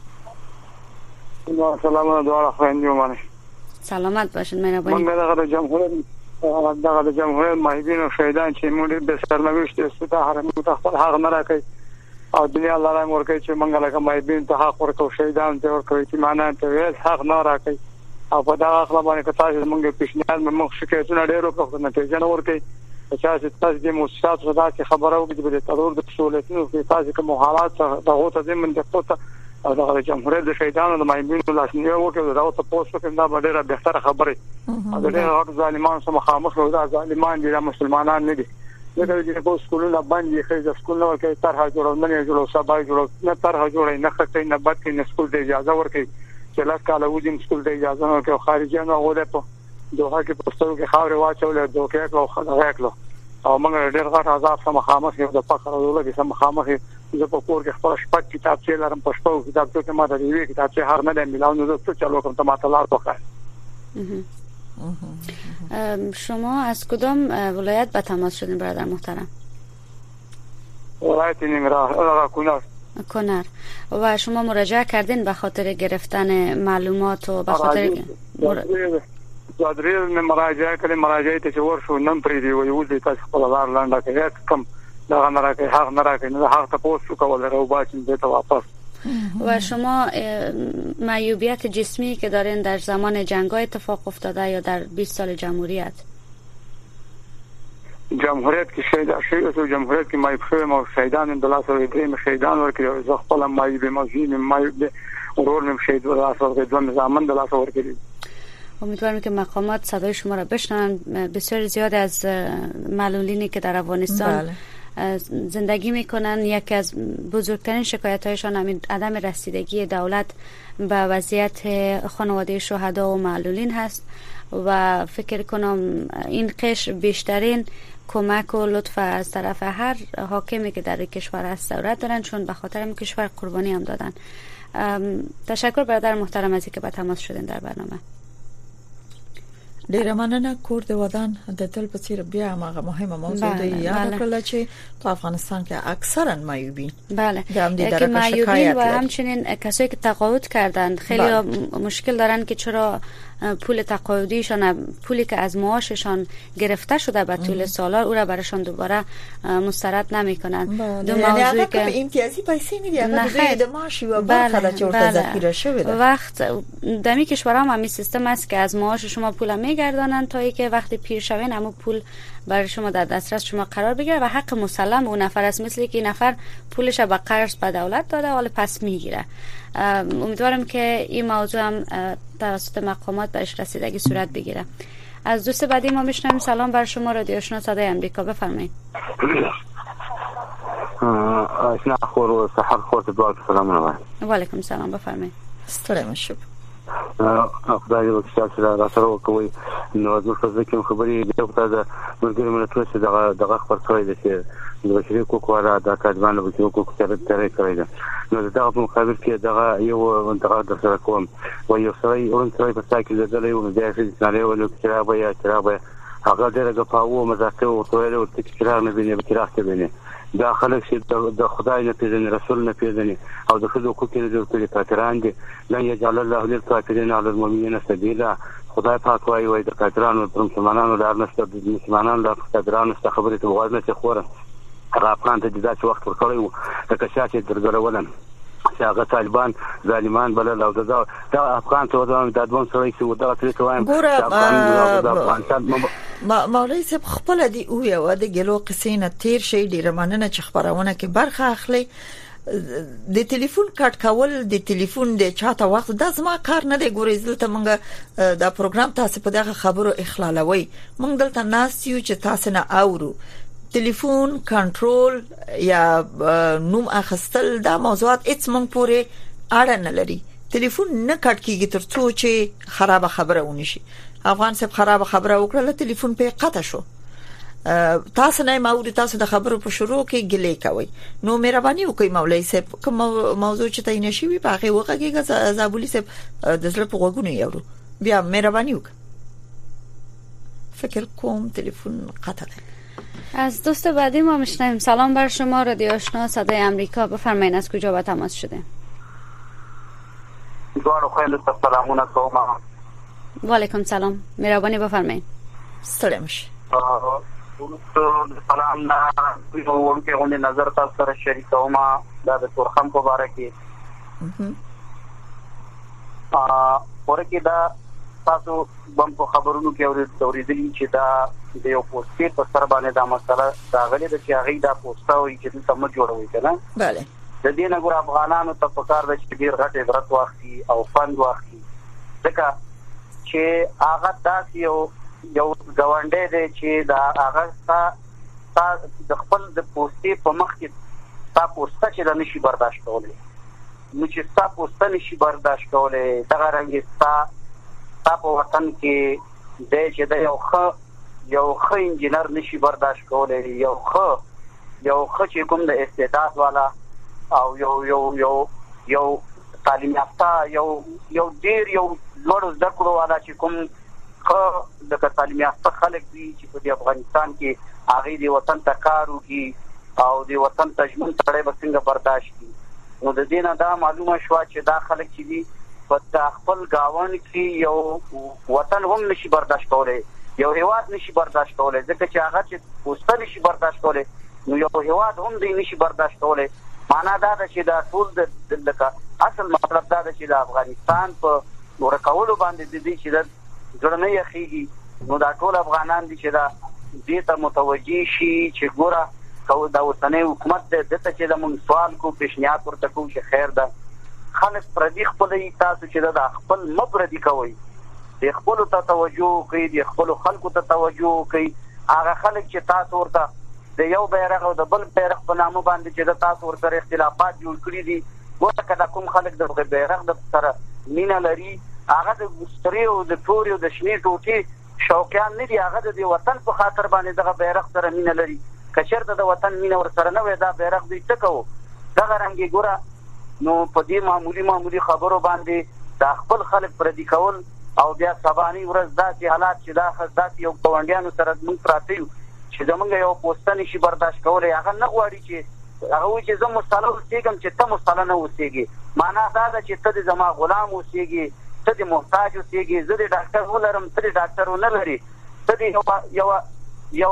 سلام دوباره خوانیومانه.
سلامت باشید مهربانی.
من دغه جمهوریت دغه جمهوریت ماهیبین او شهیدان چې موږ به سرنوشت استدا حرم خپل حق نه راکړي او دنیا الله را ورکړي چې موږ لکه ماهیبین ته حق ورکړو شهیدان ته ورکړي چې معنا ته ویل حق نه راکړي او په دا خپل باندې کتاش موږ پیشنهاد موږ شکایتونه ډېر وکړو نتیجه نه ورکړي چې تاسو د مؤسسات صدا چې خبره وکړي د تضرر د سہولتونو په تاسو کوم حالات دغه ته زمين د خپل او د جمهوریت د شهیدانو د مایمینو لاسنیو وکړو دا اوس په پوسټ کې دا ډېره بهتره خبره او د ډېر ظالمان سره مخامخ شو دا ظالمان دي مسلمانان نه دي دغه چې په سکولونو باندې خېز سکولونو کې طرحه جوړول نه جوړول سبا جوړول نه طرحه جوړې نه خطې نه بد کې نه سکول د اجازه ورکړي چې لاس کاله وځي سکول د اجازه نه کوي خارجيانو غوډه په دوه کې پوسټو کې خاورې واچول دوه کې او خدای کړو او موږ ډېر غټ عذاب سره مخامخ یو د فقر او دولت سره مخامخ زه په کور کې خپل شپږ کتابچې لرم په شپږ کتابچو کې ما د دې کتابچې هر نه د میلاو نو څه چالو کوم ته ما ته لار وکړ.
شما از کدام ولایت به تماس شدین برادر محترم؟
ولایت نیمروز کنر.
کنر. و شما مراجعه کردین به خاطر گرفتن معلومات و به خاطر
زادریز من مراجعه کردیم مراجعه ته ورشو نن پری دی وی ولې تاسو خپل لار لاندې کې کم دا نه راکې حق نه راکې نه حق تاسو کول راو باشین ته واپس.
و شما معیوبیت جسمی که دارین در زمان جنگ‌ها اتفاق افتاده یا در بیست سال جمهوریت؟
جمهوریت کې شهید شوی او جمهوریت کې مایب شوی ما شهیدان د لاس او دریم شهیدان ورکړي زه خپل مایب مزین مایب ورور مم شهید لاس ورکړي ځم زمان د لاس ورکړي.
امیدوارم که مقامات صدای شما را بشنوند. بسیار زیاد از معلولینی که در افغانستان بله. زندگی میکنن یکی از بزرگترین شکایت هایشان همین عدم رسیدگی دولت به وضعیت خانواده شهدا و معلولین هست و فکر کنم این قش بیشترین کمک و لطف از طرف هر حاکمی که در کشور هست دولت دارن چون به خاطر این کشور قربانی هم دادن. تشکر برادر محترم از اینکه به تماس شدین در برنامه.
ډیره مننه کور د ودان د تل په څیر بیا هغه مهمه موضوع دی یاد کړل چې په افغانستان کې اکثرا معیوبین
بله که معیوبین و همچنین کسایی که تقاعد کردن خیلی مشکل دارن که چرا پول تقاعدیشان پولی که از معاششان گرفته شده به طول سال‌ها او را براشان دوباره مسترد نمی‌کنن.
دو موضوعی که امتیازی پیسې میدی هغه د معاش و برخه چې ورته ذخیره شوی ده.
وقت دمی کشورها هم همین سیستم است که از معاش شما پول میگردانن تا اینکه وقتی پیر شوین همون پول برای شما در دسترس شما قرار بگیره و حق مسلم اون نفر است، مثل که این نفر پولش به قرض به دولت داده ولی پس میگیره. امیدوارم که این موضوع هم توسط مقامات برش رسیدگی صورت بگیره. از دوست بعدی ما میشنویم. سلام بر شما رادیو آشنا صدای آمریکا بفرمایید.
آشنا خور و سحر خور دوال سلام علیکم.
و علیکم سلام بفرمایید.
ستړی مشه.
خدای دې وکړي چې را سره وکوي نو زه څه کوم خبرې د په تاسو مرګره ملتونه چې دغه دغه خبرې دي چې د بشري حقوقو را د کډوالو په حقوقو سره ترې کړی ده نو دغه په مقابل کې دغه یو دغه د سره کوم و یو سړی اون سړی په ساکي د دلې و د هغې سره ولو چې را به یا چې را به هغه دغه په و مزاکه او تویل او تکرار نه بیني به راځي بیني دا خلک چې د خدای نه پیژني رسول نه پیژني او د خدای حقوق نه جوړ کړي کافران دي لن يجعل الله للكافرين على المؤمنين سبيلا خدای پاک وايي وای د کافرانو پر مسلمانانو لار نشته د مسلمانانو د کافرانو څخه خبرې ته وغواړي چې خوره هغه افغان ته د داسې وخت ورکړی وو لکه چې درګرولن چې هغه طالبان ظالمان بلل او دا دا افغان ته د دوه سره چې ودا ترې ته وایم
ما مولوی صاحب خپل دی او یو د ګلو قصې نه تیر شي ډیره مننه چې خبرونه کې برخه اخلي د ټلیفون کارت کول د ټلیفون د چاته وخت د زما کار نه دی ګورې دلته مونږ دا پروګرام تاسو په دغه خبرو اخلالوي مونږ دلته ناس یو چې تاسو نه اورو ټلیفون کنټرول یا نوم اخستل دا موضوعات هیڅ مونږ پورې اړه نه لري ټلیفون نه کټ کیږي ترڅو چې خراب خبره ونی شي افغان صاحب خراب خبره وکړه ټلیفون په قطع شو تاسو نه ماوري تاسو د خبرو په شروع کې ګلې کوي نو مهرباني وکړئ مولوی صاحب کوم موضوع چې تاسو نشي وي په هغه وګه زابولي صاحب د زړه په غوګونو یورو بیا مهرباني وکړئ فکر کوم ټلیفون قطع ده.
از دوست بعدی ما میشنویم. سلام بر شما، رادیو آشنا صدای آمریکا، بفرمایید از کجا با تماس شده؟
دوارو خیلی سلامونه کوم.
و علیکم سلام، مهربانی بفرمایید.
سلام شه.
سلام نه یو ورکه غونډه نظر تاسو سره شریکوم د تورخم په اړه کې. ا ورکه دا تاسو بم په خبرونو کې اوریدلی چې دا د یو پوسټ په سر باندې دا مسله دا غلي د چې هغه دا پوسټ وي چې تاسو جوړوي کنه.
bale.
د دې نه ګور افغانانو ته په کار د چې ډیر غټه عبرت واخلي او فند واخلي. ځکه چې هغه داسې یو یو ګاونډي دی چې دا هغه تا د خپل د پوسټ په مخ کې تاسو پوسټ چې د نشي برداشت کولای. نو چې تاسو پوسټ نشي برداشت کولای دا رنګ تاسو په وطن کې د چې د یو ښه یو ښه انجینر نشي برداشت کولای، یو ښه یو ښه چې کوم د استعداد والا او یو یو یو یو تعلیم یافته یو یو ډیر یو لوړ زده کړو والا چې کوم ښه د تعلیم یافته خلک دي چې په افغانستان کې هغه دی وطن ته کار وکړي او دی وطن ته ژوند سره به څنګه برداشت کړي. نو د دې نه دا معلومه شو چې دا خلک چې دي په خپل گاون کې یو وطن هم نشي برداشت کولای، یو هیواد نشي برداشت کولای، ځکه چې هغه چې پوسټ نشي برداشت کولای نو یو هیواد هم دی نشي برداشت کولای. معنا دا ده چې دا ټول د لکه اصل مطلب دا ده چې د افغانستان په ورکولو باندې د دې چې د ځړنې یخیږي نو دا ټول افغانان دي چې دا دې ته متوجي شي چې ګوره کو دا اوسنۍ حکومت د ته چې د مونږ سوال کو پیشنهاد ورته کوم چې خیر ده خلک پردي خپلې تاسو چې دا خپل مبردي کوي د خپل ته توجه کوي د خپل خلکو ته توجه کوي. هغه خلک چې تاسو ورته د یو بیرغ او د بل بیرغ په نامه باندې چې تاسو ورته اختلافات جوړ کړی دي ګوره کله کوم خلک د بیرغ د سره مینه لري هغه د مستری او د توري او د شنې ټوټي شوقیان نه دي، هغه د وطن په خاطر باندې دغه بیرغ سره مینه لري. کچرته د وطن مینه ور سره نه وي دا بیرغ دوی ټکو دغه رنګي ګوره نو په دې معمولی معمولی خبرو باندې د خپل خلک پردي کول او بیا سباني ورځ داسې حالات چې دا خدای یو کوانډیانو سره موږ پراته یو چې زمونږ یو پوسټ نشي برداشت کولای. هغه نه غواړي چې هغه وایي چې زه مستعله اوسېږم چې ته مستعله نه اوسېږي. معنا دا ده چې ته د زما غلام اوسېږي، ته د محتاج اوسېږي، زه د ډاکټر ولرم ته د ډاکټر ونه لري، ته د یو یو یو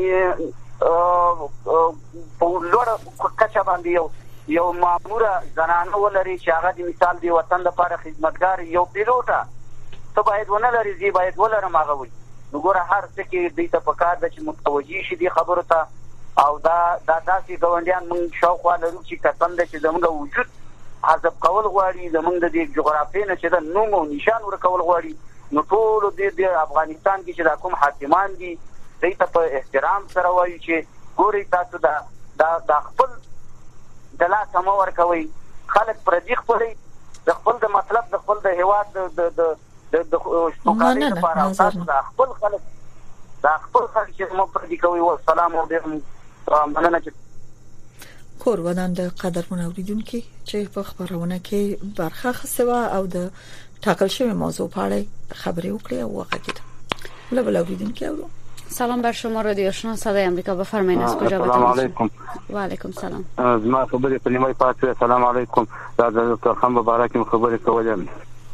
په لوړه کچه باندې یو یو ماموره زنانه ولري چې هغه د مثال دی وطن لپاره خدمتګار یو پیلوټه ته باید ونه لري، زی باید ولرم هغه وایي. نو ګوره هر څه کې دوی ته پکار ده چې متوجي شي دې خبرو ته او دا دا داسې ګاونډیان موږ شاوخوا لرو چې قسم ده چې زموږ وجود حذف کول غواړي، زموږ د دې جغرافیې نه چې د نوم او نشان ورکول غواړي. نو ټول د افغانستان کې چې دا کوم حاکمان دي دوی ته په احترام سره وایي چې ګورئ تاسو دا دا خپل د لاسه مه ورکوئ، خلک پردي خپلوي د خپل د مطلب د خپل د هیواد د د د د سوکالۍ لپاره تاسو د خپل خلک د خپل خلک چې مو پر دې کوي. والسلام علیکم. مننه چې
کور ودان د قدرمن اوریدونکو چې په خبرونه کې برخه اخیسته او د ټاکل شوی موضوع په اړه خبرې وکړي او وغږیده. له بل اوریدونکو اورو.
سلام بر شما رادیو آشنا صدای آمریکا، بفرمایید از کجا بتونید؟
سلام علیکم.
و علیکم سلام.
زما خبرې په نیمه پاتې. سلام علیکم. دا د دکتور خان مبارک خبرې کولم.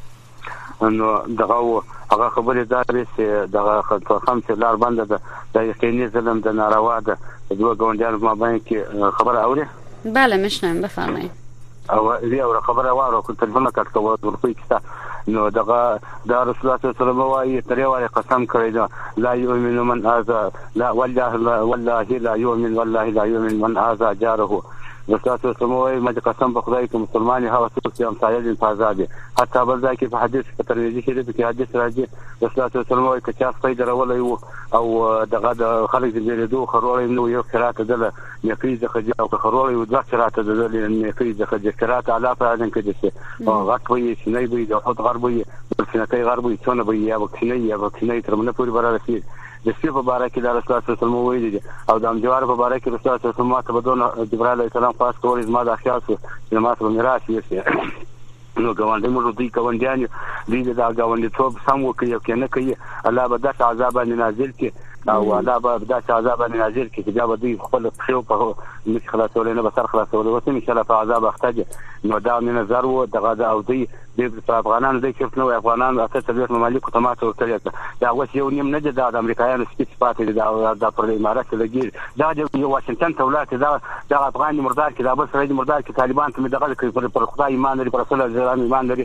نو دغه هغه خبرې دا چې دغه دکتور خان چې لار بنده ده د یقیني ظلم د ناروا ده دوه ګوندیانو ما باندې خبره اوري.
بله میشنم، بفرمایید.
او زه اور خبره واره کوم تلفون کټ کوو ورپوي کیسه. نو دغه دا رسول الله صلی الله علیه وسلم وايي ترې وایي قسم کړی دا لا یؤمن من هذا لا والله والله لا یؤمن والله لا یؤمن من هذا جاره. رسول الله صلی الله علیه وسلم وايي ما قسم په خدای کې مسلمان هغه څوک چې امثال په عذاب حتی بل ځای کې په حدیث په ترمذی کې د حدیث راځي رسول الله صلی الله علیه وسلم وايي چې تاسو پیدا راولای او دغه د خلک د لیدو خرولې نو یو قرات ده یقین د خجه او خرولې او د قرات ده یقین د خجه قرات علا فعلا کې دي او غټ وي چې نه وي د خود غربي ورسنتي غربي څونه به یا وکینه یا وکینه تر منه پوری برابر شي. د سپي په باره کې د رسول الله صلی الله علیه وسلم ویلي او د امجوار په باره کې رسول الله صلی الله علیه وسلم ته بدون جبرائیل علیه السلام خاص کول زما د اخیاس چې ما سره میراث یې نو ګوندې موږ دوی ګوندیان دي دا ګوندې ټوب سم وکړي او کنه کوي الله به د عذاب نازل کړي او الله به د عذاب نازل کړي چې دا به دوی خپل خو په مخ خلاصول نه به سر خلاصول وته ان شاء الله په عذاب اخته. نو دا من نظر و دغه او دوی د افغانانو د کیف نو افغانانو اته تدبیر ممالک ته ماته ورکړي دا اوس یو نیم نه د امریکایانو سپیڅ پاتې دا د پر امارات لګي دا د واشنگټن ته ولایت دا د افغان مردار کې دا بل سره د مردار کې طالبان ته دغه کوي پر خدای ایمان لري پر رسول الله ایمان لري.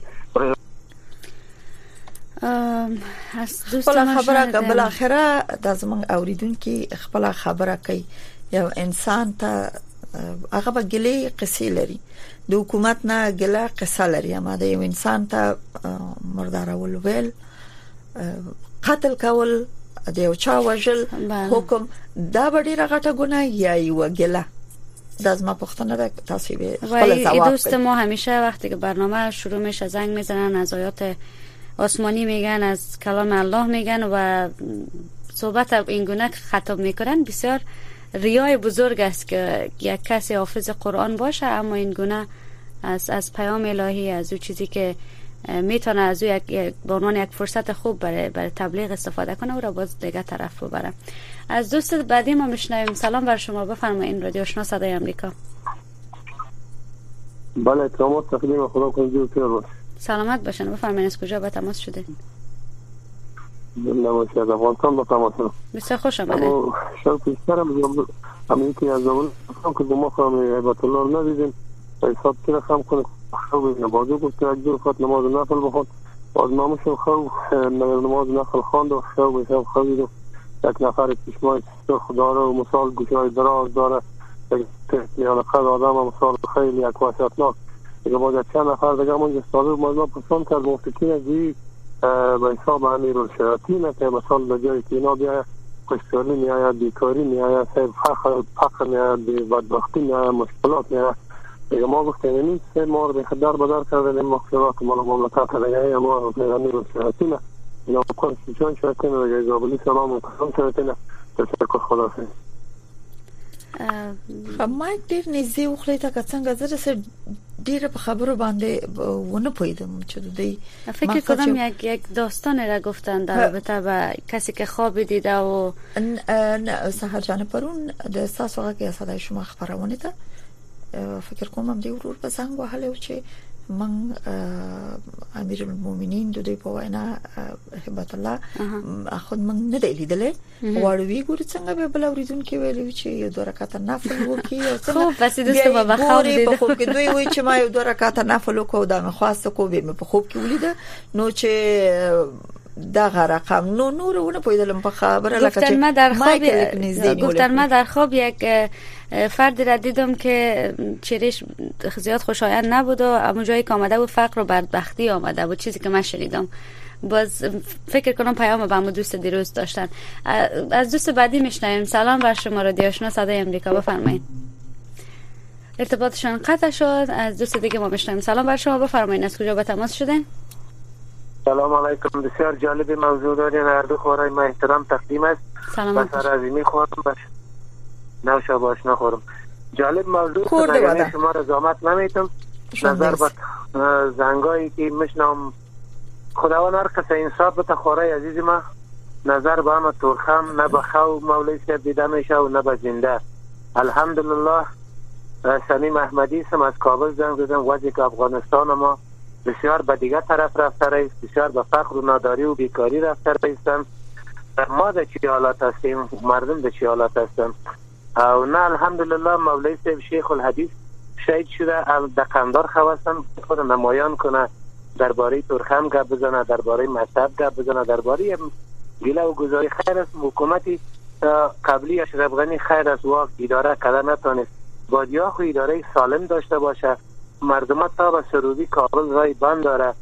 ام
خپل خبره بل اخره د زمون اوریدونکو خپل خبره کوي. یو انسان ته هغه بګلې قصې لري د حکومت نه ګله قصه لري اما د یو انسان ته مردار ول قتل کول د یو چا وژل حکم دا ډیره غټه ګناه یا یو ګله. دا زما پختنه ده تاسو به خپل
جواب دوست ما همیشه وقتی که برنامه شروع میشه زنگ میزنن از آیات آسمانی میگن از کلام الله میگن و صحبت این گونه خطاب میکنن. بسیار ریای بزرگ است که یک کسی حافظ قرآن باشه اما این گونه از از پیام الهی از او چیزی که میتونه از او یک به عنوان یک فرصت خوب برای برای تبلیغ استفاده کنه او را باز دیگه طرف ببره. از دوست بعدی ما میشنویم. سلام بر شما، بفرمایید. رادیو آشنا صدای آمریکا.
بله تمام تقدیم خدا کنید دکتر.
سلامت باشین، بفرمایید از کجا به تماس شده؟
نمایش از افغانستان به تماس.
بسیار خوش آمدید.
شب پیشترم امیتی از اول که ما خواهم عبادت الله ندیدیم حساب که رقم کنه خوب نمازو گفت که اجور خواهد نماز نفل بخواد باز نامشون خوب نماز نفل خواند و خوب حساب خوبی رو یک نفر پیشمای سرخ داره و مثال گوشای دراز داره یعنی قد آدم هم مثال خیلی یک وحشتناک دیگه باز یک چند نفر دیگه منجا صادر مازنا پسند کرد مفتکین ازی به حساب امیر الشیاطین که مثال به جایی که اینا بیاید کشتالی میاید بیکاری میاید فقر فقر میاید بدبختی میاید مشکلات میاید دیگه ما گفتیم این سه ما رو به خدر بدر کردن این مخصرات مال مملکت دیگه ما رو پیغمبر الشیاطین اینا کنستیتوشن شیاطین دیگه زابلی سلام و قسم شیاطین تشکر خدا خیر.
ما ډیر نږدې وخلې تا څنګه زره سر ډیر په خبرو باندې ونه پویدم چې دوی
فکر کنم یک یک داستان را گفتن در رابطه با کسی که خواب دیده و
سحر جان پرون د تاسو هغه صدای شما خبرونه ده فکر کوم دې ورور په څنګه وهله چې من امیر المؤمنین د دوی په وینا هبت الله اخد من نه دی لیدل وړوي ګور څنګه به بل اوریدونکو ویلو چې یو دوه رکعات نفل وکي او څنګه
خو بس دوست بابا خواب دي
په خوب کې دوی وایي چې ما یو دوه رکعات نفل وکاو دا مې خواسته کو به په خوب کې ولیده نو چې دا رقم نو نورونه پویدلم په خبره لکه
گفتن ما در خواب گفتن ما در خواب یک فردی را دیدم که چهرهش زیاد خوشایند نبود و اما جایی که آمده بود فقر و بدبختی آمده بود چیزی که من شنیدم. باز فکر کنم پیام با هم دوست دیروز داشتن. از دوست بعدی میشنویم. سلام بر شما رادیو آشنا صدای آمریکا، بفرمایید. ارتباطشان قطع شد. از دوست دیگه ما بشنویم. سلام بر شما، بفرمایید از کجا به تماس شدین؟
سلام علیکم. بسیار جالب موضوع دارین. هر دو خورای ما احترام تقدیم است.
سلام.
بسر عظیمی خورم باش نوشا باش نخورم. جالب موضوع است. شما را زحمت نمیتم. نظر به زنگایی که میشنم خداوند هر کس انصاف بده. خورای عزیز ما نظر به همه تورخم نه به خو مولوی صاحب دیده میشه و نه به زنده. الحمدلله سمیم احمدی سم از کابل زنگ زدم. وضعی که افغانستان ما بسیار به دیگه طرف رفته است، بسیار به فقر و ناداری و بیکاری رفته است. ما در چه حالات هستیم، مردم در چه حالات هستن. او نه الحمدلله مولوی صاحب شیخ الحدیث شهید شده. در قندار خواستن خود نمایان کنه، درباره تورخم گپ بزنه، درباره مذهب گپ بزنه، درباره گله و گذاری. خیر است حکومتی قبلی اشرف غنی خیر است واقع اداره کردن نتونست. باید یا خو اداره سالم داشته باشه. مردم تا به سرودی کابل رای بند داره.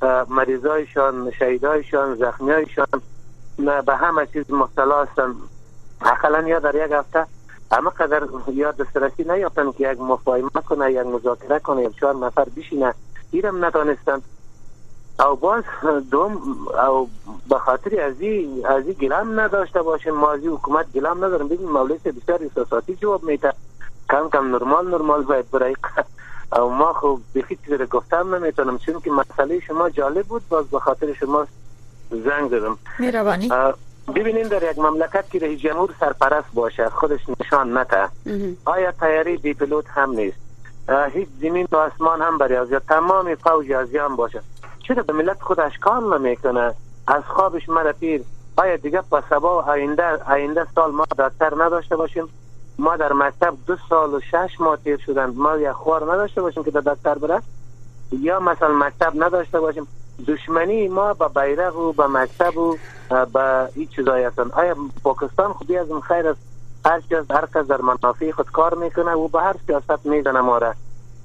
مریضایشان، شهیدایشان، زخمیایشان به همه چیز مبتلا هستند. اقلا یا در یک هفته اما قدر یا دسترسی نیافتن که یک مفاهمه کنه، یک مذاکره کنه، یک چهار نفر بشینه. ایرم نتونستن. او باز دوم او به خاطر ازی ازی گلم نداشته باشیم. ما ازی حکومت گلم نداریم. ببین مولوی صاحب بسیار احساساتی جواب میده. کم کم نرمال نرمال باید برای او ما خب بخی چیزی رو گفتم نمیتونم چون که مسئله شما جالب بود. باز به خاطر شما زنگ زدم.
مهربانی.
ببینین در یک مملکت که رئیس جمهور سرپرست باشه خودش نشان نده. آیا تیاری بی پیلوت هم نیست؟ هیچ زمین و آسمان هم برای از تمام فوج ازیان باشه. چرا به ملت خود اشکال نمیکنه؟ از خوابش مره پیر. آیا دیگه پس سبا آینده آینده سال ما دکتر نداشته باشیم؟ ما در مکتب دو سال و شش ماه تیر شدن. ما یک خوار نداشته باشیم که در دکتر بره؟ یا مثلا مکتب نداشته باشیم؟ دشمنی ما با بیرق و با مکتب و با هیچ چیزایی هستن. آیا پاکستان خودی از خیر است؟ هر کس هر کس در منافع خود کار میکنه و به هر سیاست میزنه ما را.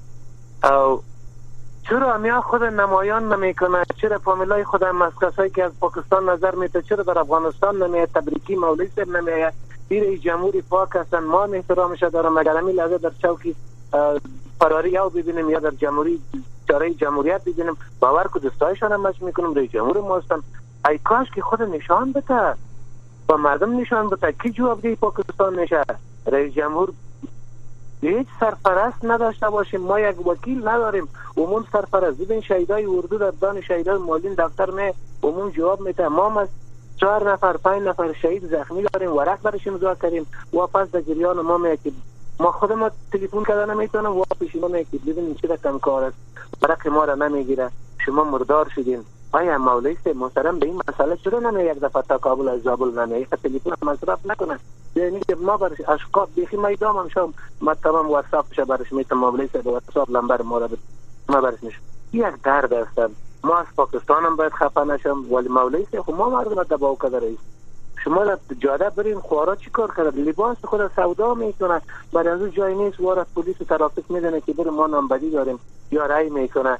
او چرا امیا خود نمایان نمیکنه؟ چرا فامیلای خود هم از کسایی که از پاکستان نظر میده چرا در افغانستان نمیاد؟ تبریکی مولوی صاحب نمیاد؟ رئیس جمهوری پاک هستن. ما احترامش دارم. مگر همین لحظه در چوکی فراری او ببینیم یا در جمهوری چاره جمهوریت ببینیم باور کو دوستایشان هم مش میکنم رئیس جمهور ما هستن. ای کاش که خود نشان بده با مردم نشان بده. کی جوابدهی پاکستان میشه؟ رئیس جمهور هیچ سرپرست نداشته باشیم. ما یک وکیل نداریم. عموم سرپرست ببین شهیدای اردو در دان شهیدای مالین دفتر نه عموم جواب میده. ما از چهار نفر پنج نفر شهید زخمی داریم. ورق برش امضا کردیم. واپس در جریان ما میگیم. ما خود ما تلفن کردن نمیتونم واپس ما میگیم. ببین چه رقم کار است. ورق ما را نمیگیره. شما مردار شدین. آیا مولوی صاحب محترم به این مسئله چرا نمی یک دفعه تا کابل از زابل نمی تلفن مصرف نکنه؟ یعنی که ما برش اشقاق بیخی میدام هم شام ما تمام واتساپ شه برش میتم مولوی صاحب واتساپ لمبر ما را ما برش میشه. یک درد هستم. ما از پاکستان هم باید خفه نشم ولی مولوی صاحب ما مردم دباو کرده رئیس. شما در جاده برین خوارا چی کار کرده؟ لباس خود سودا میکنه. برای از جای نیست وارد پلیس و ترافیک میدونه که بریم ما نامبدی داریم یا رای میکنه.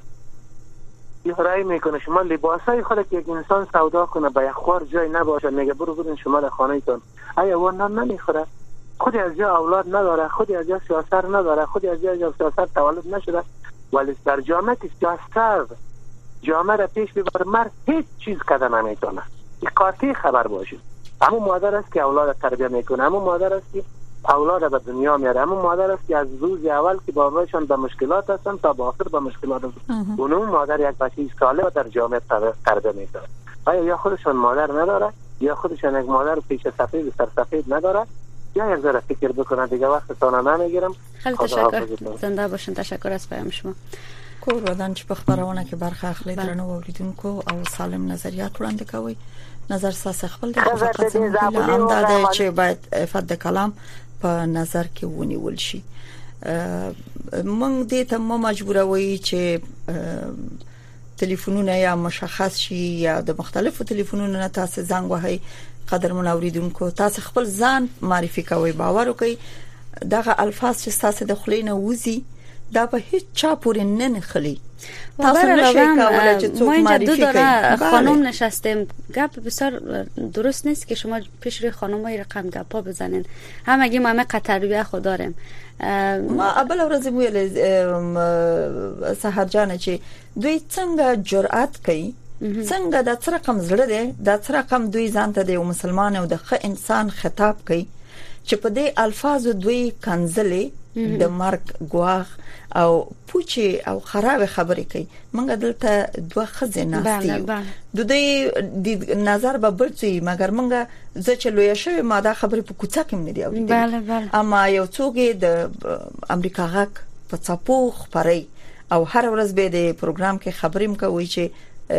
یا رای میکنه. شما لباسای خود که یک انسان سودا کنه به یک خوار جای نباشه میگه برو برین شما در خانه تون. آیا اون نان نمیخوره؟ خودی از جا اولاد نداره، خودی از جا سیاست نداره، خودی از جا سیاست تولد نشده ولی در جامعه که سیاست جامعه را پیش ببر مرد هیچ چیز کده نمیتونه. این قاطع خبر باشید. همون مادر است که اولاد تربیت میکنه. همون مادر است که اولاد به دنیا میاره. همون مادر است که از روز اول که بابایشان به مشکلات هستن تا به آخر به مشکلات هستن. اون مادر یک بچه ساله در جامعه تربیت میکنه. آیا یا خودشان مادر نداره یا خودشان یک مادر پیش سفید سر سفید نداره یا یک ذره فکر بکنن دیگه وقتتون نمیگیرم.
خیلی تشکر. زنده باشین. تشکر از پیام شما.
کور ودان چې په خبرونه کې برخه اخلي درنو اوریدونکو او سالم نظریات وړاندې کوي. نظر ساس خپل د فقط زموږ اندازه چې باید افت د کلام په نظر کې ونیول شي. موږ دې ته مو مجبوروي چې ټلیفونونه یا مشخص شي یا د مختلفو ټلیفونونو نه تاسو زنګ وهي. قدرمن اوریدونکو تاسو خپل ځان معرفي کوئ. باور وکړئ دغه الفاظ چې تاسو د خلینو وزي دا به هیڅ چا پورې نه نخلي. تاسو نشئ کولای چې څوک معرفی کنید.
خانم نشستیم، گپ بسیار درست نیست که شما پیش روی خانمای رقم گپا بزنین. همگی ما همه قطریه خود داریم.
ما اول ورځ ویل سحر جان چې دوی څنګه جرأت کوي، څنګه د څه رقم زړه دی، د څه رقم دوی ځان ته د یو مسلمان او د ښه انسان خطاب کوي چې په دې الفاظو دوی کنځلې د مرګ ګواغ او پوچی او خراب خبرې کوي. منګه دلته دوه خزې ناستي د دې د نظر به بلځي، مګر منګه زه چې لوی شوی ما دا خبرې په کوڅه کې نه دی اوریدلې. اما یو څوک د امریکا غاک په څاپو خبري او هر ورځ به د پروګرام کې خبرې مکوي چې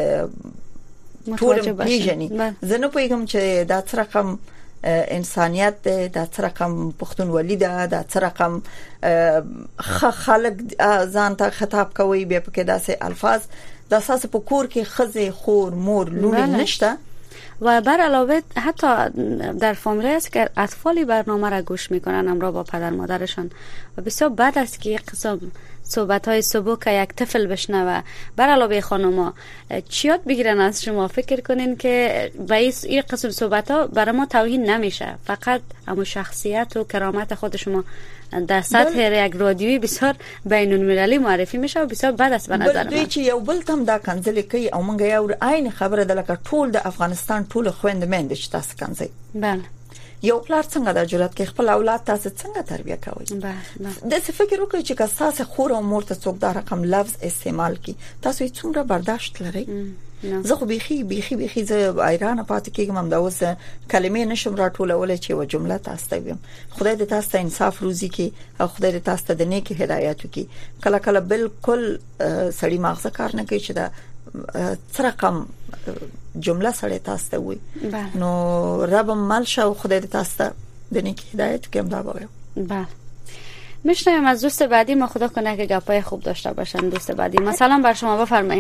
ټول پیژني. زه نه پوهیږم چې دا څه رقم انسانیت ده، دا څه رقم پښتونولي ده، دا څه رقم خلک ځان ته خطاب کوي به پکې داسې الفاظ د اساس په کور کې خزه خور مور لونی نشته.
و بر علاوه حتی در فامیلی است که اطفالی برنامه را گوش میکنن همراه با پدر مادرشان و بسیار بد است که یک قسم صحبت های صبح که یک طفل بشنوه. بر علاوه خانوما چی یاد بگیرن از شما؟ فکر کنین که به این قسم صحبت ها برای ما توهین نمیشه، فقط همون شخصیت و کرامت خود شما در سطح یک رادیویی بسیار بین المللی معرفی میشه و بسیار بد است به نظر من.
دوی چې یو بل تم دا کنځل کوي او مونږ یو عین خبره ده لکه ټول د افغانستان ټول خويند مند چې تاسو کنځي.
بله.
یو پلار څنګه د جرأت کې خپل اولاد تاسو څنګه تربیه کوي؟
بله.
د څه فکر وکړئ چې تاسو خور او مور ته څوک دا رقم لفظ استعمال کی تاسو یې څومره برداشت لرئ؟ زه خو بيخي بيخي بيخي زه ایران پاتې کېږم هم دا اوس کلمې نشم راټولولای چې و جمله تاسو ته ویم. خدای دې تاسو ته انصاف روزي کې او خدای دې تاسو ته د نیک هدایت وکړي. کله کله بالکل سړی ماغزه کار نه کوي چې دا څه رقم جمله سره تاسو ته وي. نو رب مال شو خدای دې تاسو ته د نیک هدایت وکړي. دا وایم.
بله. میشنویم از دوست بعدی ما، خدا کنه که گپای خوب داشته باشن. دوست بعدی ما سلام بر شما، بفرمایید.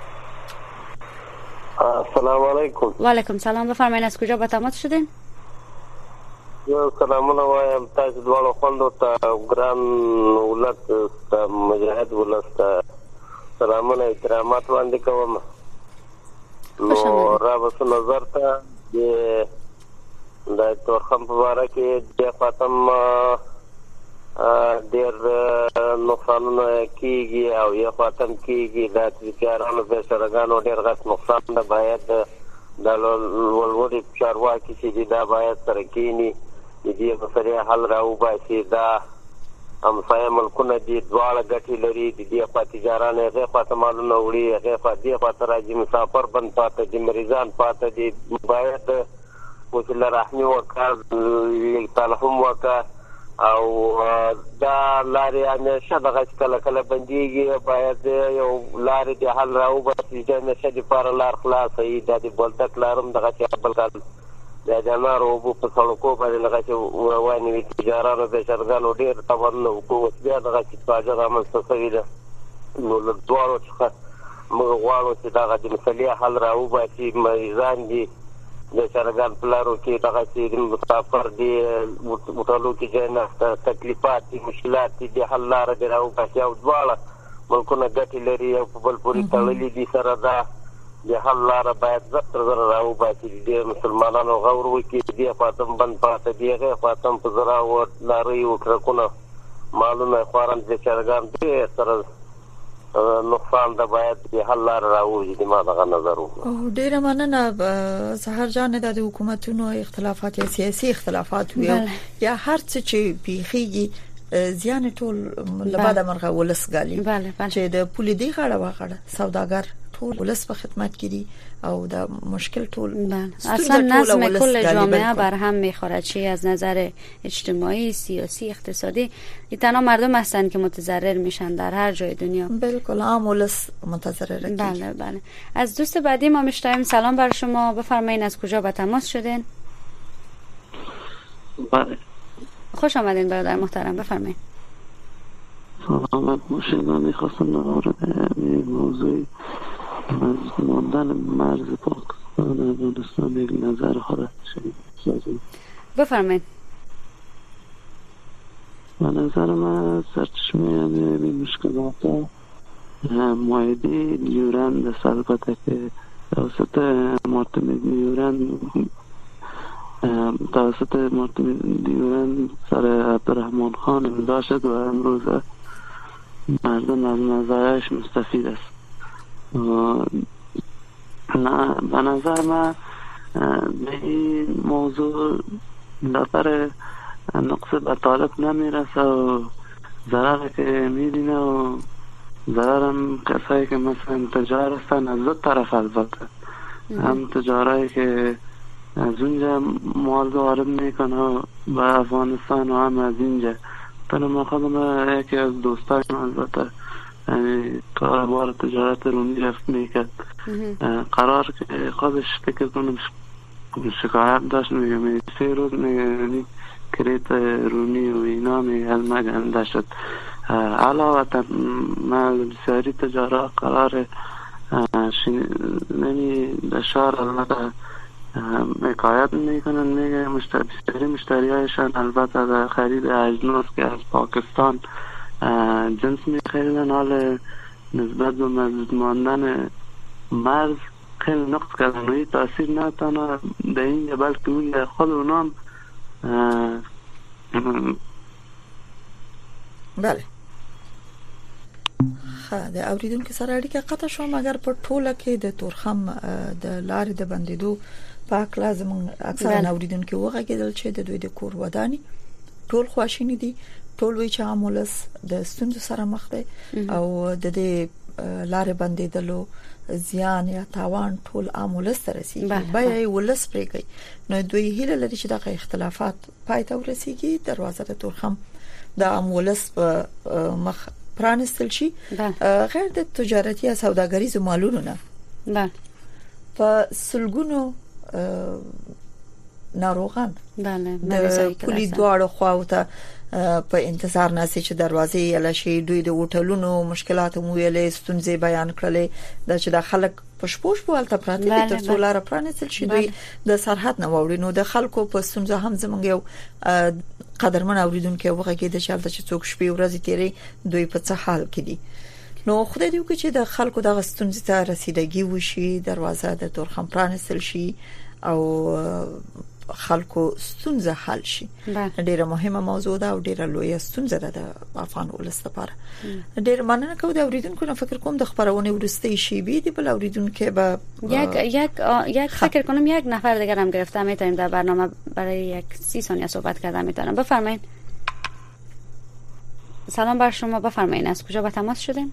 السلام علیکم.
و علیکم سلام، بفرمایید از کجا با تماس شدین؟
یو سلامونه وایم تاسو دواړو خوندو ته ګران ولت ته مجاهد ولت ته سلامونه احترامات وړاندې کوم. نو را بس نظر ته د تورخم په اړه کې د فاطم ډېر نقصانونه کیږي او یا فاطم کیږي د تجارانو به سرګانو ډېر غټ نقصان ده. باید د ولولې چارواکي چې دا باید سره کینی د دې مسلې حل راوباسي. دا همسایه ملکونه دي دواړه ګټې لري. د دې په تجارانو هغه په مالونه وړي، هغه په دې په راځي مسافر بند پاتې دي، مریضان پاتې دي. باید وسیله رحمي وکړي، تلهم وکړي او دا لارې همیشه دغه کله کله بنديږي. باید یو لارې د حل راوباسي چې همیشه د پر لار خلاص وي. د بولتک لارم دغه چې بل کال د جنار او په سړکو باندې دغه چې رواني وي تجارانو به شرګانو ډېر تاوان وکړي. بیا دغه چې فاجعه رامنځته شوې ده. نو له دوړو څخه موږ غواړو چې دغه د مسلې حل راوباسي. مریضان دي د شرګان پلارو کې دغه چې مسافر دي وټالو کې جنه تکلیفات دي، مشکلات دي، حل لار دی راوباسي. او دواړه ملکونه ګټې لري او په بل پورې تړلي دي سره. دا د حل لار باید زر زر راوباسي. د مسلمانانو غور وکړي. د فاطم بند پاتې دی، هغه فاطم په زرا و لاري او ټرکونه مالونه خواران د شرګان دي سره نقصان ده. باید د حل لار راوځي. ما دغه نظر وو.
ډیره مننه سحر جان. د حکومتونو اختلافات یا سیاسي اختلافات وي یا هر څه چې پیخيږي زیان ټول لباده مرغه ولسګالي چې د پولیدي غاړه واغړه سوداګر ټول ولس په خدمت کې دي او د مشکل ټول
اصلا نظم کل جامعه بر هم میخوره، چی از نظر اجتماعی، سیاسی، اقتصادی. این تنها مردم هستن که متضرر میشن در هر جای دنیا.
بالکل عام ولس متضرره.
بله بله. از دوست بعدی ما میشتایم سلام بر شما، بفرمایید از کجا با تماس شدین؟
بله.
خوش آمدین برادر محترم، بفرمایید.
سلامت باشید. من میخواستم در مورد موضوع ماندن مرز پاکستان و افغانستان یک نظر خواهد شد.
بفرمایید.
به نظر من سرچشمه همه مشکلات معاهده دیورند است. البته که توسط معتمد دیورند توسط معتمد دیورند سر عبدالرحمن خان امضا شد و امروز مردم از مزایاش مستفید است. نه به نظر من به این موضوع دفتر نقص به طالب نمیرسه و ضرر که میدینه و ضرر هم کسایی که مثلا تجار هستن از دو طرف، البته هم تجارایی که از اونجا مال وارد میکنه به افغانستان و هم از اینجا. تنها ما خودم یکی از دوستان البته کاربار تجارت رونی رفت میکرد، قرار که خودش فکر کنم شکایت داشت، میگم سه روز میگه کریت رونی و اینا میگه مگنده شد. علاوه من بسیاری تجارت قرار نمی دشار البته حکایت میکنن، میگه مشتری مشتری هایشان البته در خرید اجناس که از پاکستان جنس میخریدن، حال نسبت به مزید ماندن مرز خیلی نقص کردن و این تاثیر نه تنها در این بلکه اون خود اونام.
بله خا د اوریدونکو سره اړیکه قطع شو، مګر په ټوله کې د تورخم د لارې د بندیدو پاک لازم اکثر اوریدونکو وغږیدل چې د دوی د کور ودانی ټول خواشینی دي، ټول وی چې عاملس د ستونزو سره مخ دي او د دې لارې بندیدلو زیان یا تاوان ټول عاملس سره رسیږي، بیا ولس پرې کوي. نو دوی هیله لري چې دغه اختلافات پای ته ورسیږي، دروازه د تورخم د عاملس په مخ پرانستل شي غیر د تجارتي یا سوداګریزو مالونو نه.
بله
په سلګونو ناروغان
بله
د پولی دواړو خواو ته په انتظار ناسي چې دروازې یلا شي. دوی د هوټلونو مشکلات مو ویلې ستونزې بیان کړلې د چې د خلک پښپوش په الته پراته دي تر څو لار پرانستل شي. دوی د سرحد نه وړي نو د خلکو په ستونزه هم زمونږ یو قدرمن اوریدونکو وغږیږي د شالته چې څوک شپې ورځې تیرې دوی په څه حال کې دي. نو خدای دې وکړي چې د خلکو دغه ستونزې ته رسیدګي وشي، دروازه د تورخم پرانستل شي او خلکو ستونزه حل شي. ډیره مهمه موضوع ده او ډیره لویه ستونزه ده د افغان ولس لپاره. ډیر مننه کوم د اوریدونکو نه فکر کوم د خبرونه ورسته شي بي دي بل اوریدونکو به
یک یک یک فکر کنم یک نفر دیگه هم گرفتم، میتونیم در برنامه برای یک سی ثانیه صحبت کردن میتونم. بفرمایید. سلام بر شما، بفرمایید از کجا با تماس شدین؟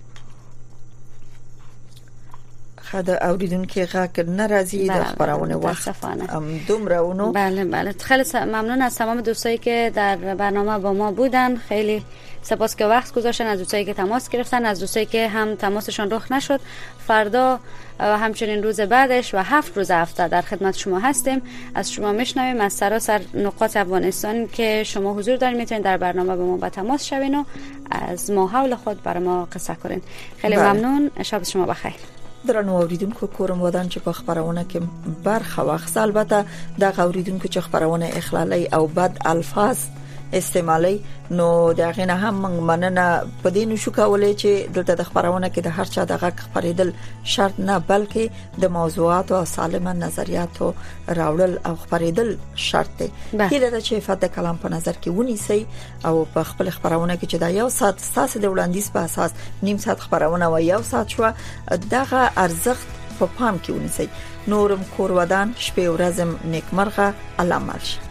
خدا اوریدونکو غاک ناراضی د خبرونه وخت ام دومره اونو.
بله بله خیلی ممنون از تمام دوستایی که در برنامه با ما بودن، خیلی سپاس که وقت گذاشتن، از دوستایی که تماس گرفتن، از دوستایی که هم تماسشون رخ نشد. فردا همچنین روز بعدش و هفت روز هفته در خدمت شما هستیم. از شما میشنویم از سراسر نقاط افغانستان که شما حضور دارین، میتونید در برنامه با ما با تماس شوین و از ما حول خود برای ما قصه کنین. خیلی بله. ممنون، شب شما بخیر.
درنو اوریدونکو کورم ودان چې په خبرونه کې برخه واخص، البته د اوریدونکو چې خبرونه اخلالي او بد الفاظ استعمالي نو دغه نه هم مننه پدې نشو کولای چې دلته د خبرونه کې د هر چا دغه خبرېدل شرط نه، بلکې د موضوعات او سالمه نظریاتو راوړل او خبرېدل شرط دی. کله د چې فد کلام په نظر کې ونیسي او په خپل خبرونه کې چې دا یو ساعت ستاسو د وړاندیز په اساس نیم ساعت خبرونه و یو ساعت شو دغه ارزښت په پام کې ونیسي. نورم کور ودان شپه ورځم نیکمرغه الله مالش.